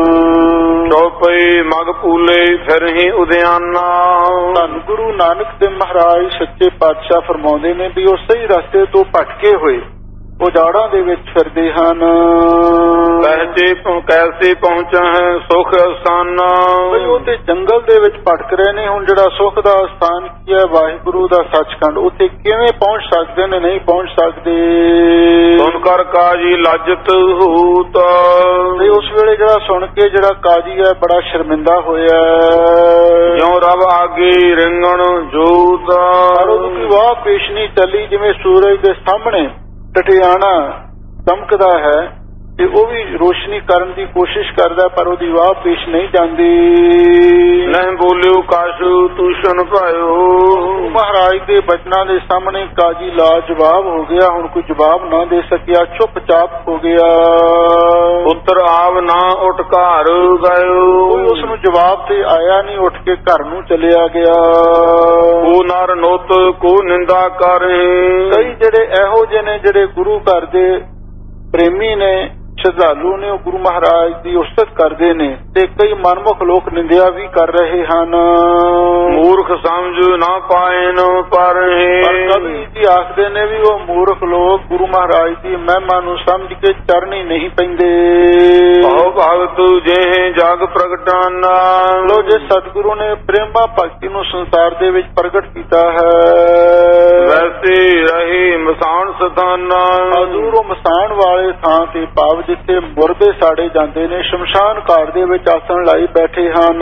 S2: चौपई मग पूले फिर ही उद्याना।
S1: धन गुरु नानक देव महाराज सच्चे पातशाह फरमाउंदे ने भी वो सही रास्ते तो भटके हुए उजाड़ां दे विच फिरदे हन।
S2: कैसे पहुंचा है सुख स्थाना।
S1: बई वो ते जंगल दे विच भटक रहे ने। हुण जिहड़ा सुख दा स्थान की है वाहिगुरु दा सचखंड, उत्थे किवें पहुंच सकदे ने, नहीं पहुंच सकदे।
S2: सुनकर काजी लाजत होता।
S1: ते उस वेले जिहड़ा सुन के जिहड़ा काजी है बड़ा शर्मिंदा होया।
S2: ज्यों रब आगे रिंगण जोता।
S1: पर उहदी कोई वाह पेश नहीं चली, जिवें सूरज दे सामने टटियाना चमकदा है ते वो भी रोशनी करन दी कोशिश करदा, पर उहदी वाह पेश नहीं जांदी।
S2: नहीं बोलियो काशु तू सुन पायो।
S1: महाराज के बचनां दे सामने काजी लाजवाब हो गया। हुण कोई जवाब ना दे सकिया, चुपचाप हो गया।
S2: ਪੁੱਤਰ ਆਵ ਨਾ ਉੱਠ ਘਰ ਗਇਓ।
S1: ਕੋਈ ਉਸ ਨੂੰ ਜਵਾਬ ਤੇ ਆਇਆ ਨਹੀਂ, ਉੱਠ ਕੇ ਘਰ ਨੂੰ ਚਲਿਆ ਗਿਆ।
S2: ਕੋ ਨਰ ਨੁੱਤ ਕੋ ਨਿੰਦਾ ਕਰੇ।
S1: ਕਈ ਜਿਹੜੇ ਇਹੋ ਜਿਹੇ ਨੇ ਜਿਹੜੇ ਗੁਰੂ ਘਰ ਦੇ ਪ੍ਰੇਮੀ ਨੇ, ਸ਼ਰਧਾਲੂ ਨੇ, ਉਹ ਗੁਰੂ ਮਹਾਰਾਜ ਦੀ ਉਸਤਤ ਕਰਦੇ ਨੇ, ਤੇ ਕਈ ਮਨਮੁਖ ਲੋਕ ਨਿੰਦਿਆ ਵੀ ਕਰ ਰਹੇ ਹਨ।
S2: ਮੂਰਖ ਸਮਝ ਨਾ ਪਾਇਨ ਪਰ
S1: ਕਵੀ ਜੀ ਆਖਦੇ ਨੇ ਵੀ ਉਹ ਮੂਰਖ ਲੋਕ ਗੁਰੂ ਮਹਾਰਾਜ ਦੀ ਮਹਿਮਾ ਨੂੰ ਸਮਝ ਕੇ ਚਰਨੀ ਨਹੀਂ ਪੈਂਦੇ।
S2: ਭਾਉ ਭਗਤ ਜਿਹੇ ਜਗ ਪ੍ਰਗਟਾਨਾ।
S1: ਲੋ ਜੇ ਸਤਿਗੁਰੂ ਨੇ ਪ੍ਰੇਮਾ ਭਗਤੀ ਨੂੰ ਸੰਸਾਰ ਦੇ ਵਿੱਚ ਪ੍ਰਗਟ ਕੀਤਾ ਹੈ,
S2: ਵੈਸੇ ਰਹੀ ਮਸਾਨ ਸਥਾਨਾ।
S1: ਹਜ਼ੂਰ ਮਸਾਨ ਵਾਲੇ ਥਾਂ ਤੇ ਭਾਵ ਜਿੱਥੇ ਮੁਰਦੇ ਸਾੜੇ ਜਾਂਦੇ ਨੇ, ਸ਼ਮਸ਼ਾਨ ਘਾਟ ਦੇ ਵਿੱਚ ਆਸਣ ਲਾਈ ਬੈਠੇ ਹਨ।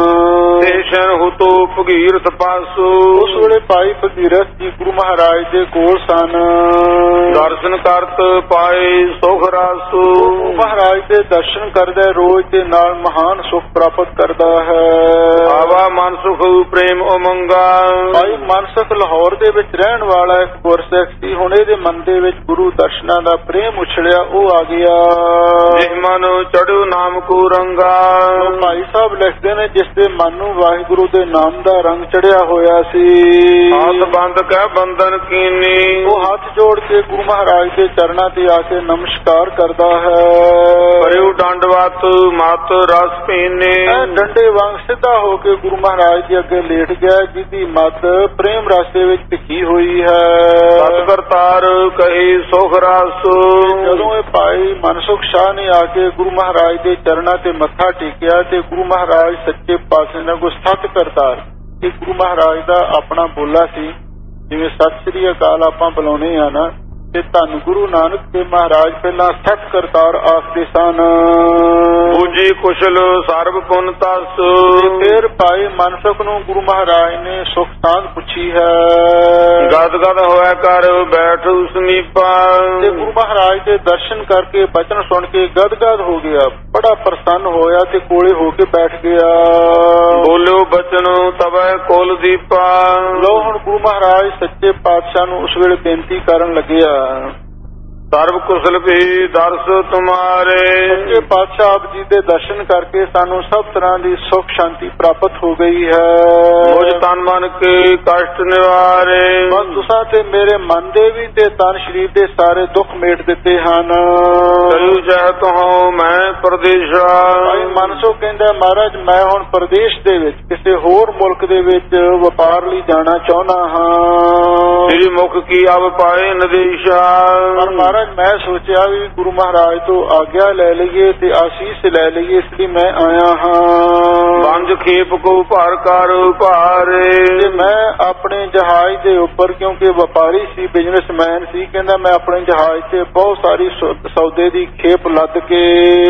S2: ਸਟੇਸ਼ਨ ਹੁਤੋ ਭਗੀਰਥ ਪਾਸੋ।
S1: ਉਸ ਵੇਲੇ ਭਾਈ ਭਗੀਰਥ ਜੀ ਗੁਰੂ ਮਹਾਰਾਜ ਦੇ ਕੋਲ ਸਨ।
S2: ਦਰਸ਼ਨ ਕਰਤ ਪਾਏ ਸੁਖ ਰਾਸੋ।
S1: ਗੁਰੂ ਮਹਾਰਾਜ ਦੇ ਦਰਸ਼ਨ ਕਰਦਾ ਰੋਜ਼ ਦੇ ਨਾਲ ਮਹਾਨ ਸੁਖ ਪ੍ਰਾਪਤ ਕਰਦਾ ਹੈ।
S2: ਆਵਾ ਮਨ ਸੁਖ ਪ੍ਰੇਮ ਉਮੰਗਾ।
S1: ਭਾਈ ਮਨਸੁਖ ਲਾਹੌਰ ਦੇ ਵਿੱਚ ਰਹਿਣ ਵਾਲਾ ਇੱਕ ਗੁਰਸਿੱਖ ਸੀ। ਹੁਣ ਇਹਦੇ ਮਨ ਦੇ ਵਿੱਚ ਗੁਰੂ ਦਰਸ਼ਨਾਂ ਦਾ ਪ੍ਰੇਮ ਉਛਲਿਆ, ਉਹ ਆ ਗਿਆ।
S2: ਜਿਸ ਮਨ ਚੜ੍ਹੂ ਨਾਮ ਕੋ ਰੰਗਾ।
S1: ਭਾਈ ਸਾਹਿਬ ਲਿਖਦੇ ਨੇ ਜਿਸ ਦੇ ਮਨ ਨੂੰ ਵਾਹਿਗੁਰੂ ਦੇ ਨਾਮ ਦਾ ਰੰਗ ਚੜਿਆ ਹੋਇਆ ਸੀ।
S2: ਹੱਥ ਬੰਦ ਕਹਿ ਬੰਧਨ ਕੀਨੀ।
S1: ਉਹ ਹੱਥ ਜੋੜ ਕੇ ਗੁਰੂ ਮਹਾਰਾਜ ਦੇ ਚਰਨਾਂ ਤੇ ਆ ਕੇ ਨਮਸਕਾਰ ਕਰਦਾ ਹੈ।
S2: ਕਰਿਓ ਦੰਡਵਤ ਮਤ ਰਸ ਪੀਨੇ।
S1: ਡੰਡੇ ਵਾਂਗ ਸਿੱਧਾ ਹੋ ਕੇ ਗੁਰੂ ਮਹਾਰਾਜ ਦੇ ਅੱਗੇ ਲੇਟ ਗਿਆ, ਜਿਹਦੀ ਮਤ ਪ੍ਰੇਮ ਰਸ ਦੇ ਵਿੱਚ ਭਿੱਜੀ ਹੋਈ ਹੈ।
S2: ਸਤ ਕਰਤਾਰ ਕਹੀ ਸੁਖ ਰਸ।
S1: ਜਦੋਂ ਇਹ ਭਾਈ ਮਨਸੁਖ ਸ਼ਾਹ ਨੇ ਆ ਕੇ ਗੁਰੂ ਮਹਾਰਾਜ ਦੇ ਚਰਨਾਂ ਤੇ ਮੱਥਾ ਟੇਕਿਆ, ਤੇ ਗੁਰੂ ਮਹਾਰਾਜ ਸੱਚੇ ਪਾਤਸ਼ਾਹ ਨੇ ਕੋ ਸਤ ਕਰਤਾਰ, ਇਹ ਗੁਰੂ ਮਹਾਰਾਜ ਦਾ ਆਪਣਾ ਬੋਲਾ ਸੀ। ਜਿਵੇਂ ਸਤਿ ਸ੍ਰੀ ਅਕਾਲ ਆਪਾਂ ਬੁਲਾਉਨੇ ਆ ਨਾ, ਤੇ ਧੰਨ ਗੁਰੂ ਨਾਨਕ ਦੇਵ ਮਹਾਰਾਜ ਪਹਿਲਾਂ ਸਤ ਕਰਤਾਰ ਆਖਦੇ ਸਨ।
S2: ਬੂਝੀ ਕੁਸ਼ਲ ਸਰਬ ਪੁੰਨ ਤਸ।
S1: ਫਿਰ ਭਾਈ ਮਨਸੁਖ ਨੂੰ ਗੁਰੂ ਮਹਾਰਾਜ ਨੇ ਸੁਖ ਸਾਂਝ ਪੁੱਛੀ ਹੈ।
S2: ਗਦ ਗਦ ਹੋਇਆ ਕਰ ਬੈਠ ਸਮੀਪਾ।
S1: ਤੇ ਗੁਰੂ ਮਹਾਰਾਜ ਦੇ ਦਰਸ਼ਨ ਕਰਕੇ ਬਚਨ ਸੁਣ ਕੇ ਗਦ ਗਦ ਹੋ ਗਿਆ, ਬੜਾ ਪ੍ਰਸੰਨ ਹੋਇਆ ਤੇ ਕੋਲੇ ਹੋ ਕੇ ਬੈਠ ਗਿਆ।
S2: ਬੋਲਿਓ ਬਚਨ ਤਵੈ ਕੋਲ ਦੀਪਾ।
S1: ਲੋ ਹੁਣ ਗੁਰੂ ਮਹਾਰਾਜ ਸੱਚੇ ਪਾਤਸ਼ਾਹ ਨੂੰ ਉਸ ਵੇਲੇ ਬੇਨਤੀ ਕਰਨ ਲੱਗਿਆ।
S2: ਸਰਬ ਕੁਸ਼ਲ ਵੀ ਦਰਸ ਤੁਮਾਰੇ।
S1: ਸੱਚੇ ਪਾਤਸ਼ਾਹ ਆਪ ਜੀ ਦੇ ਦਰਸ਼ਨ ਕਰਕੇ ਸਾਨੂੰ ਸਭ ਤਰ੍ਹਾਂ ਦੀ ਸੁਖ ਸ਼ਾਂਤੀ ਪ੍ਰਾਪਤ ਹੋ ਗਈ ਹੈ।
S2: ਮੁਝ ਤਨ ਮਨ ਕੇ ਕਸ਼ਟ ਨਿਵਾਰੇ।
S1: ਬਸ ਤੁਸਾਂ ਤੇ ਮੇਰੇ ਮਨ ਦੇ ਵੀ ਤੇ ਤਨ ਸਰੀਰ ਦੇ ਸਾਰੇ ਦੁੱਖ ਮੇਟ ਦਿੱਤੇ ਹਨ।
S2: ਚਲੂ ਚਾਹਤ ਹਾਂ ਮੈਂ ਪ੍ਰਦੇਸ਼ਾ।
S1: ਭਾਈ ਮਨਸੁਖ ਕਹਿੰਦਾ ਮਹਾਰਾਜ ਮੈਂ ਹੁਣ ਪ੍ਰਦੇਸ਼ ਦੇ ਵਿੱਚ ਕਿਸੇ ਹੋਰ ਮੁਲਕ ਦੇ ਵਿੱਚ ਵਪਾਰ ਲਈ ਜਾਣਾ ਚਾਹੁੰਦਾ ਹਾਂ।
S2: ਸ੍ਰੀ ਮੁਖ ਕੀ ਅਬ ਪਾਏ ਨਦੇਸ਼ਾ।
S1: ਪਰ ਮਹਾਰਾਜ ਮੈਂ ਸੋਚਿਆ ਵੀ ਗੁਰੂ ਮਹਾਰਾਜ ਤੋਂ ਆਗਿਆ ਲੈ ਲਈਏ ਤੇ ਆਸ਼ੀਸ਼ ਲੈ ਲਈਏ, ਇਸ ਲਈ ਮੈਂ ਆਇਆ ਹਾਂ।
S2: ਪੰਜ ਖੇਪ ਕੋ ਭਾਰ ਕਰ ਭਾਰੇ।
S1: ਤੇ ਮੈਂ ਆਪਣੇ ਜਹਾਜ਼ ਦੇ ਉੱਪਰ, ਕਿਉਂਕਿ ਵਪਾਰੀ ਸੀ, ਬਿਜ਼ਨਸਮੈਨ ਸੀ, ਕਹਿੰਦਾ ਮੈਂ ਆਪਣੇ ਜਹਾਜ਼ ਤੇ ਬਹੁਤ ਸਾਰੀ ਸੌਦੇ ਦੀ ਖੇਪ ਲੱਦ ਕੇ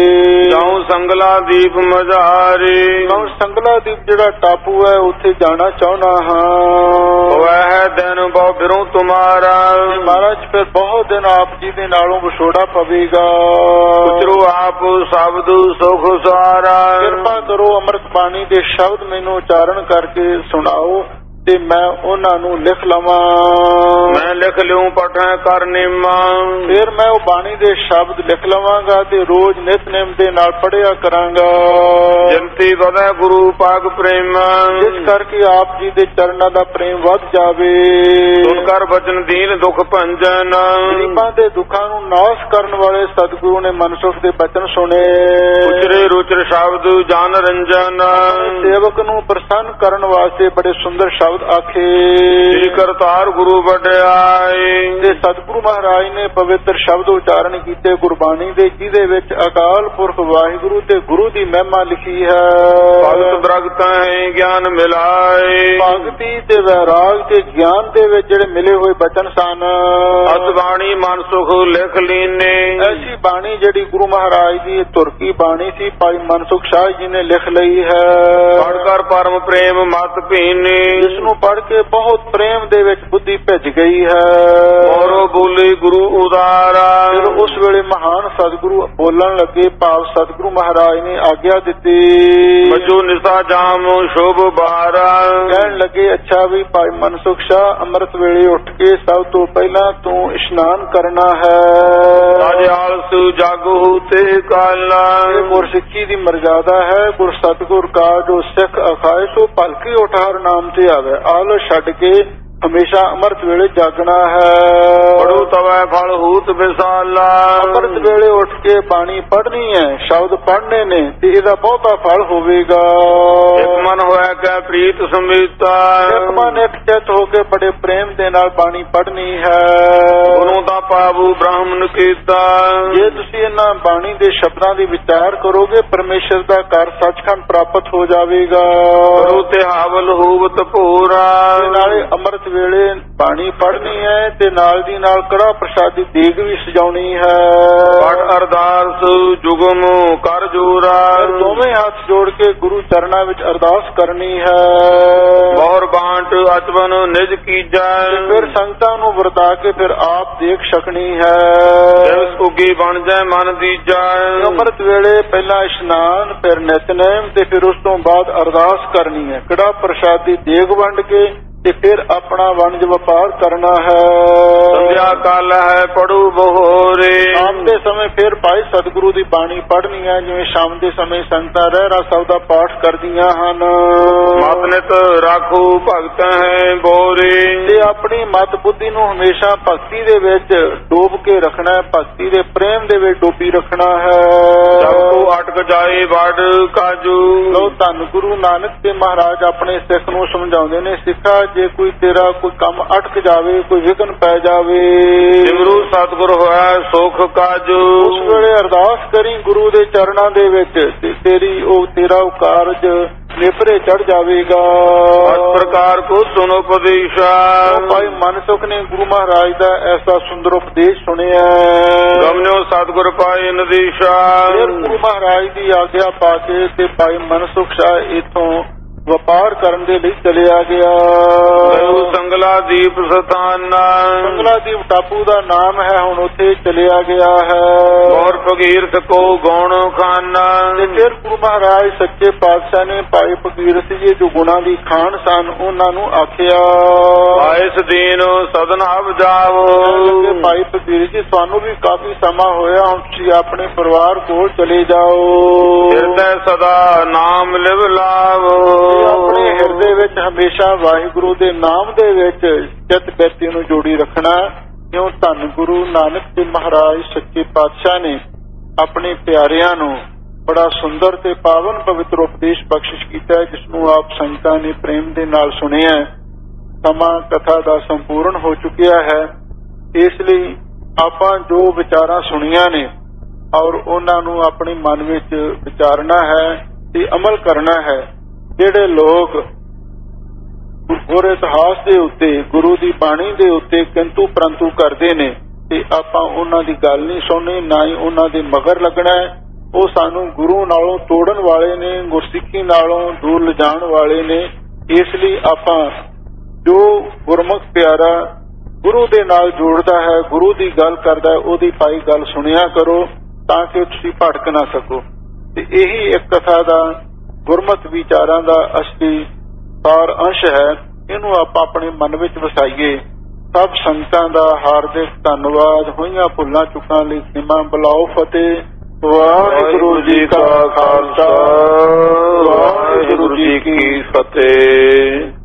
S2: ਜਾਉ ਸੰਗਲਾ ਦੀਪ ਮਝਾਰੇ।
S1: ਸੰਗਲਾ ਦੀਪ ਜਿਹੜਾ ਟਾਪੂ ਹੈ ਉੱਥੇ ਜਾਣਾ ਚਾਹੁੰਦਾ ਹਾਂ।
S2: ਵਹ ਦਿਨ ਬਹੁ ਫਿਰੂੰ ਤੁਮਾਰਾ।
S1: ਮਹਾਰਾਜ ਫਿਰ ਬਹੁਤ ਦਿਨ ਆਪ ਜੀ ਦੇ ਨਾਲੋਂ ਵਿਛੋੜਾ ਪਵੇਗਾ।
S2: ਉਤਰੋ ਆਪ ਸ਼ਬਦ ਸੁਖ ਸਾਰਾ।
S1: ਕਿਰਪਾ ਕਰੋ ਅੰਮ੍ਰਿਤ ਬਾਣੀ ਦੇ ਸ਼ਬਦ ਮੈਨੂੰ ਉਚਾਰਨ ਕਰਕੇ ਸੁਣਾਓ ਤੇ ਮੈਂ ਉਹਨਾਂ ਨੂੰ ਲਿਖ ਲਵਾਂ।
S2: ਮੈਂ ਲਿਖ ਲਿਉ ਪਠੈ ਕਰ ਨਿਮਾ।
S1: ਫਿਰ ਮੈਂ ਉਹ ਬਾਣੀ ਦੇ ਸ਼ਬਦ ਲਿਖ ਲਵਾਂਗਾ ਤੇ ਰੋਜ਼ ਨਿਤਨੇਮ ਦੇ ਨਾਲ ਪੜਿਆ ਕਰਾਂਗਾ।
S2: ਜੰਤੀ ਵਧੈ ਗੁਰੂ ਪਾਗ ਪ੍ਰੇਮ।
S1: ਜਿਸ ਕਰਕੇ ਆਪ ਜੀ ਦੇ ਚਰਨਾਂ ਦਾ ਪ੍ਰੇਮ ਵੱਧ ਜਾਵੇ।
S2: ਸੁਣ ਕਰ ਬਚਨ ਦੀਨ ਦੁਖ ਭੰਜਨ।
S1: ਗਰੀਬਾਂ ਦੇ ਦੁੱਖਾਂ ਨੂੰ ਨਾਸ਼ ਕਰਨ ਵਾਲੇ ਸਤਿਗੁਰੂ ਨੇ ਮਨਸੁਖ ਦੇ ਬਚਨ ਸੁਣੇ।
S2: ਉਚਰੇ ਰੁਚਰ ਸ਼ਬਦ ਜਾਨ ਰੰਜਨ।
S1: ਸੇਵਕ ਨੂੰ ਪ੍ਰਸੰਨ ਕਰਨ ਵਾਸਤੇ ਬੜੇ ਸੁੰਦਰ ਸ਼ਬਦ ਆਖੇ।
S2: ਸ੍ਰੀ ਕਰਤਾਰ ਗੁਰੂ ਵਡਿਆਈ।
S1: ਤੇ ਸਤਿਗੁਰੂ ਮਹਾਰਾਜ ਨੇ ਪਵਿੱਤਰ ਸ਼ਬਦ ਉਚਾਰਨ ਕੀਤੇ ਗੁਰਬਾਣੀ ਦੇ, ਜਿਹਦੇ ਵਿੱਚ ਅਕਾਲ ਪੁਰਖ ਵਾਹਿਗੁਰੂ ਤੇ ਗੁਰੂ ਦੀ ਮਹਿਮਾ ਲਿਖੀ ਹੈ।
S2: ਭਗਤ ਬ੍ਰਗਤ ਹੈ ਗਿਆਨ ਮਿਲਾਏ।
S1: ਭਗਤੀ ਤੇ ਵੈਰਾਗ ਤੇ ਗਿਆਨ ਦੇ ਵਿੱਚ ਜਿਹੜੇ ਮਿਲੇ ਹੋਏ ਬਚਨ ਸਨ।
S2: ਅਸ ਬਾਣੀ ਮਨ ਸੁਖ ਲਿਖ ਲੀਨੇ।
S1: ਐਸੀ ਬਾਣੀ ਜਿਹੜੀ ਗੁਰੂ ਮਹਾਰਾਜ ਦੀ ਤੁਰਕੀ ਬਾਣੀ ਸੀ, ਭਾਈ ਮਨਸੁਖ ਸ਼ਾਹ ਜੀ ਨੇ ਲਿਖ ਲਈ ਹੈ।
S2: ਪੜ ਕਰ ਪਰਮ ਪ੍ਰੇਮ ਮਤ ਪੀਨੇ।
S1: ਜਿਸ ਨੂੰ ਨੂੰ ਪੜ੍ਹ ਕੇ ਬਹੁਤ ਪ੍ਰੇਮ ਦੇ ਵਿੱਚ ਬੁੱਧੀ ਭਿੱਜ ਗਈ ਹੈ।
S2: ਔਰੋ ਬੋਲੇ ਗੁਰੂ ਉਦਾਰਾ।
S1: ਫਿਰ ਉਸ ਵੇਲੇ ਮਹਾਨ ਸਤਿਗੁਰੂ ਬੋਲਣ ਲੱਗੇ, ਭਾਵ ਸਤਿਗੁਰੂ ਮਹਾਰਾਜ ਨੇ ਆਗਿਆ ਦਿੱਤੀ।
S2: ਵਜੋ ਨਿਸਾ ਜਾਮ ਸ਼ੋਭ ਬਾਰਾ।
S1: ਕਹਿਣ ਲੱਗੇ, ਅੱਛਾ ਵੀ ਭਾਈ ਮਨਸੁਖ ਸ਼ਾਹ, ਅੰਮ੍ਰਿਤ ਵੇਲੇ ਉੱਠ ਕੇ ਸਭ ਤੋਂ ਪਹਿਲਾਂ ਤੂੰ ਇਸ਼ਨਾਨ ਕਰਨਾ ਹੈ।
S2: ਅਜ ਆਲਸ ਜਾਗੋ ਤੇ ਕਾਲਾ।
S1: ਇਹ ਗੁਰਸਿੱਖੀ ਦੀ ਮਰਜ਼ਾਦਾ ਹੈ। ਗੁਰ ਸਤਿਗੁਰ ਕਾ ਜੋ ਸਿੱਖ ਅਖਾਏ ਸੋ ਭਲਕੇ ਉਠ ਹਰ ਨਾਮ ਤੇ ਆਵੇ। ਆਲਸ ਛੱਡ ਕੇ ਹਮੇਸ਼ਾ ਅੰਮ੍ਰਿਤ ਵੇਲੇ ਜਾਗਣਾ ਹੈ।
S2: ਪੜੂ ਤਵੈ ਫਲ ਹੂਤ ਵਿਸਾਲਾ।
S1: ਅੰਮ੍ਰਿਤ ਵੇਲੇ ਉੱਠ ਕੇ ਬਾਣੀ ਪੜ੍ਹਨੀ ਹੈ, ਸ਼ਬਦ ਪੜ੍ਹਨੇ ਨੇ ਤੇ ਇਹਦਾ ਬਹੁਤਾ ਫਲ ਹੋਵੇਗਾ।
S2: ਇੱਕ ਮਨ ਹੋਇਆ ਕਿ ਪ੍ਰੀਤ ਸਮੀਤਾ।
S1: ਇੱਕ ਮਨ ਇੱਕ ਚਿੱਤ ਹੋ ਕੇ ਬੜੇ ਪ੍ਰੇਮ ਦੇ ਨਾਲ ਬਾਣੀ ਪੜ੍ਹਨੀ ਹੈ।
S2: ਗੁਰੂ ਦਾ ਪਾਵੂ ਬ੍ਰਾਹਮਣ ਕੀਤਾ।
S1: ਜੇ ਤੁਸੀਂ ਇਹਨਾਂ ਬਾਣੀ ਦੇ ਸ਼ਬਦਾਂ ਦੀ ਵਿਚਾਰ ਕਰੋਗੇ, ਪਰਮੇਸ਼ਰ ਦਾ ਘਰ ਸੱਚਖੰਡ ਪ੍ਰਾਪਤ ਹੋ ਜਾਵੇਗਾ।
S2: ਗੁਰੂ ਤੇ ਹਾਵਲ ਹੋਵਤ ਭੂਰਾ।
S1: ਨਾਲੇ ਅੰਮ੍ਰਿਤ ਵੇਲੇ ਬਾਣੀ ਪੜ੍ਹਨੀ ਹੈ ਤੇ ਨਾਲ ਦੀ ਨਾਲ ਕੜਾ ਪ੍ਰਸ਼ਾਦੀ ਦੇਗ ਵੀ ਸਜਾਉਣੀ ਹੈ।
S2: ਪੜ ਅਰਦਾਸ ਜੁਗਮ ਕਰ ਜੋਰਾ।
S1: ਦੋਵੇਂ ਹੱਥ ਜੋੜ ਕੇ ਗੁਰੂ ਚਰਨਾਂ ਵਿੱਚ ਅਰਦਾਸ ਕਰਨੀ ਹੈ।
S2: ਬਹੁਰ ਬਾਂਟ ਅਚਵਨ ਨਿਜ ਕੀਜੈ।
S1: ਫਿਰ ਸੰਗਤਾਂ ਨੂੰ ਵਰਤਾ ਕੇ ਫਿਰ ਆਪ ਦੇਖ ਸਕਣੀ ਹੈ।
S2: ਦਿਵਸ ਉਗੀ ਬਣ ਜਾਏ ਮਨ ਦੀਜੈ।
S1: ਅੰਮ੍ਰਿਤ ਵੇਲੇ ਪਹਿਲਾਂ ਇਸ਼ਨਾਨ, ਫਿਰ ਨਿਤਨੇਮ ਤੇ ਫਿਰ ਉਸ ਤੋਂ ਬਾਅਦ ਅਰਦਾਸ ਕਰਨੀ ਹੈ। ਕੜਾ ਪ੍ਰਸ਼ਾਦੀ ਦੇਗ ਵੰਡ ਕੇ ਤੇ ਫਿਰ ਆਪਣਾ ਵਣਜ ਵਪਾਰ ਕਰਨਾ ਹੈ।
S2: ਸੰਧਿਆ ਕਾਲ ਹੈ ਪੜੂ ਬਹੋਰੇ।
S1: ਸ਼ਾਮ ਦੇ ਸਮੇਂ ਫਿਰ ਭਾਈ ਸਤਿਗੁਰੂ ਦੀ ਬਾਣੀ ਪੜ੍ਹਨੀ ਹੈ। ਜਿਵੇਂ ਸ਼ਾਮ ਦੇ ਸਮੇਂ ਸੰਗਤਾਂ ਰਹਿਰਾਸ ਸਾਹਿਬ ਦਾ ਪਾਠ ਕਰਦੀਆਂ ਹਨ।
S2: ਮਤ ਨਿਤ ਰਾਖੋ ਭਗਤ ਹੈ ਬੋਰੇ।
S1: ਤੇ ਆਪਣੀ ਮਤ ਬੁੱਧੀ ਨੂੰ ਹਮੇਸ਼ਾ ਭਗਤੀ ਦੇ ਵਿੱਚ ਡੋਬ ਕੇ ਰੱਖਣਾ ਹੈ, ਭਗਤੀ ਦੇ ਪ੍ਰੇਮ ਦੇ ਵਿੱਚ ਡੋਬੀ ਰੱਖਣਾ ਹੈ।
S2: ਜਬ ਕੋ ਅਟਕ ਜਾਏ ਵਡ ਕਾਜੂ।
S1: ਲੋ ਧੰਨ ਗੁਰੂ ਨਾਨਕ ਤੇ ਮਹਾਰਾਜ ਆਪਣੇ ਸਿੱਖ ਨੂੰ ਸਮਝਾਉਂਦੇ ਨੇ, ਸਿੱਖਾ ਜੇ ਕੋਈ ਤੇਰਾ ਕੋਈ ਕੰਮ ਅਟਕ ਜਾਵੇ, ਕੋਈ ਵਿਘਨ ਪੈ ਜਾਵੇ,
S2: ਸਿਮਰੂ ਸਤਿਗੁਰ ਹੋਇਆ ਸੁਖ ਕਾਜੂ।
S1: ਉਸ ਵੇਲੇ ਅਰਦਾਸ ਕਰੀ ਗੁਰੂ ਦੇ ਚਰਨਾਂ ਦੇ ਵਿੱਚ ਤੇ ਤੇਰਾ ਉਹ ਕਾਰਜ ਨੇਪਰੇ ਚੜ ਜਾਵੇਗਾ।
S2: ਇਸ ਪ੍ਰਕਾਰ ਕੋ ਸੁਨੋ ਉਪਦੇਸ਼ਾ।
S1: ਭਾਈ ਮਨਸੁਖ ਨੇ ਗੁਰੂ ਮਹਾਰਾਜ ਦਾ ਐਸਾ ਸੁੰਦਰ ਉਪਦੇਸ਼ ਸੁਣਿਆ।
S2: ਗਮਨਿਓ ਸਤਿਗੁਰ ਪਾਏ ਨਦੀਸ਼ਾ।
S1: ਫਿਰ ਗੁਰੂ ਮਹਾਰਾਜ ਦੀ ਆਗਿਆ ਪਾ ਕੇ ਤੇ ਭਾਈ ਮਨਸੁਖ ਸ਼ਾਹ ਇਥੋਂ ਵਪਾਰ ਕਰਨ ਦੇ ਲਈ ਚਲਿਆ ਗਿਆ।
S2: ਸੰਗਲਾ ਦੀਪ ਸਥਾਨਾ।
S1: ਸੰਗਲਾ ਦੀਪ ਟਾਪੂ ਦਾ ਨਾਮ ਹੈ, ਹੁਣ ਉੱਥੇ ਚਲਿਆ ਗਿਆ ਹੈ।
S2: ਔਰ ਫਕੀਰਤ ਕੋ ਗੌਣ ਖਾਨਾ।
S1: ਤੇ ਫਿਰ ਗੁਰੂ ਮਹਾਰਾਜ ਸੱਚੇ ਪਾਤਸ਼ਾਹ ਨੇ ਭਾਈ ਫਕੀਰਤ ਜੀ ਜੋ ਗੁਣਾਂ ਦੀ ਖਾਨ ਸਨ ਉਹਨਾਂ ਨੂੰ ਆਖਿਆ,
S2: ਆਇਸ ਦੀਨ ਸਦਨ ਹਬ ਜਾਵੋ।
S1: ਭਾਈ ਫਕੀਰ ਜੀ ਤੁਹਾਨੂੰ ਵੀ ਕਾਫੀ ਸਮਾਂ ਹੋਇਆ, ਹੁਣ ਤੁਸੀਂ ਆਪਣੇ ਪਰਿਵਾਰ ਕੋਲ ਚਲੇ ਜਾਓ।
S2: ਹਿਰਦੈ ਸਦਾ ਨਾਮ ਲਿਵ ਲਾਵੋ।
S1: ਆਪਣੇ ਹਿਰਦੇ ਵਿੱਚ ਹਮੇਸ਼ਾ ਵਾਹਿਗੁਰੂ ਦੇ ਨਾਮ ਦੇ ਵਿੱਚ ਚਿੱਤ ਬਿਰਤੀ ਨੂੰ ਜੋੜੀ ਰੱਖਣਾ। ਕਿਉਂ ਧੰਨ ਗੁਰੂ ਨਾਨਕ ਦੇਵ ਮਹਾਰਾਜ ਸੱਚੇ ਪਾਤਸ਼ਾਹ ਨੇ ਆਪਣੇ ਪਿਆਰਿਆਂ ਨੂੰ ਬੜਾ ਸੁੰਦਰ ਤੇ ਪਾਵਨ ਪਵਿੱਤਰ ਉਪਦੇਸ਼ ਬਖਸ਼ਿਸ਼ ਕੀਤਾ, ਜਿਸ ਨੂੰ ਆਪ ਸੰਗਤਾਂ ਨੇ ਪ੍ਰੇਮ ਦੇ ਨਾਲ ਸੁਣਿਆ। ਸਮਾਂ ਕਥਾ ਦਾ ਸੰਪੂਰਨ ਹੋ ਚੁੱਕਿਆ ਹੈ, ਇਸ ਲਈ ਆਪਾਂ ਜੋ ਵਿਚਾਰਾਂ ਸੁਣੀਆਂ ਨੇ ਔਰ ਉਹਨਾਂ ਨੂੰ ਆਪਣੇ ਮਨ ਵਿੱਚ ਵਿਚਾਰਨਾ ਹੈ ਤੇ ਅਮਲ ਕਰਨਾ ਹੈ। ਜਿਹੜੇ ਲੋਕ ਗੁਰ ਇਤਿਹਾਸ ਦੇ ਉੱਤੇ, ਗੁਰੂ ਦੀ ਬਾਣੀ ਦੇ ਉੱਤੇ ਕਿੰਤੂ ਪਰੰਤੂ ਕਰਦੇ ਨੇ ਤੇ ਆਪਾਂ ਉਹਨਾਂ ਦੀ ਗੱਲ ਨਹੀਂ ਸੁਣਨੀ, ਨਾ ਹੀ ਉਹਨਾਂ ਦੇ ਮਗਰ ਲੱਗਣਾ ਹੈ। ਉਹ ਸਾਨੂੰ ਗੁਰੂ ਨਾਲੋਂ ਤੋੜਨ ਵਾਲੇ ਨੇ, ਗੁਰਸਿੱਖੀ ਨਾਲੋਂ ਦੂਰ ਲਿਜਾਣ ਵਾਲੇ ਨੇ। ਇਸ ਲਈ ਆਪਾਂ ਜੋ ਗੁਰਮੁਖ ਪਿਆਰਾ ਗੁਰੂ ਦੇ ਨਾਲ ਜੋੜਦਾ ਹੈ, ਗੁਰੂ ਦੀ ਗੱਲ ਕਰਦਾ ਹੈ, ਉਹਦੀ ਭਾਈ ਗੱਲ ਸੁਣਿਆ ਕਰੋ ਤਾਂ ਕਿ ਤੁਸੀਂ ਭਟਕ ਨਾ ਸਕੋ। ਤੇ ਇਹੀ ਇੱਕ ਕਥਾ ਦਾ ਗੁਰਮਤ ਵਿਚਾਰਾਂ ਦਾ ਅਸਲੀ ਸਾਰ ਅੰਸ਼ ਹੈ। ਇਹਨੂੰ ਆਪਾਂ ਆਪਣੇ ਮਨ ਵਿੱਚ ਵਸਾਈਏ। ਸਭ ਸੰਗਤਾਂ ਦਾ ਹਾਰਦਿਕ ਧੰਨਵਾਦ। ਹੋਈਆਂ ਭੁੱਲਾਂ ਚੁੱਕਾਂ ਲਈ ਖਿਮਾ, ਬੁਲਾਓ ਫਤਿਹ। ਵਾਹਿਗੁਰੂ ਜੀ ਕਾ ਖਾਲਸਾ, ਵਾਹਿਗੁਰੂ ਜੀ ਕੀ ਫਤਿਹ।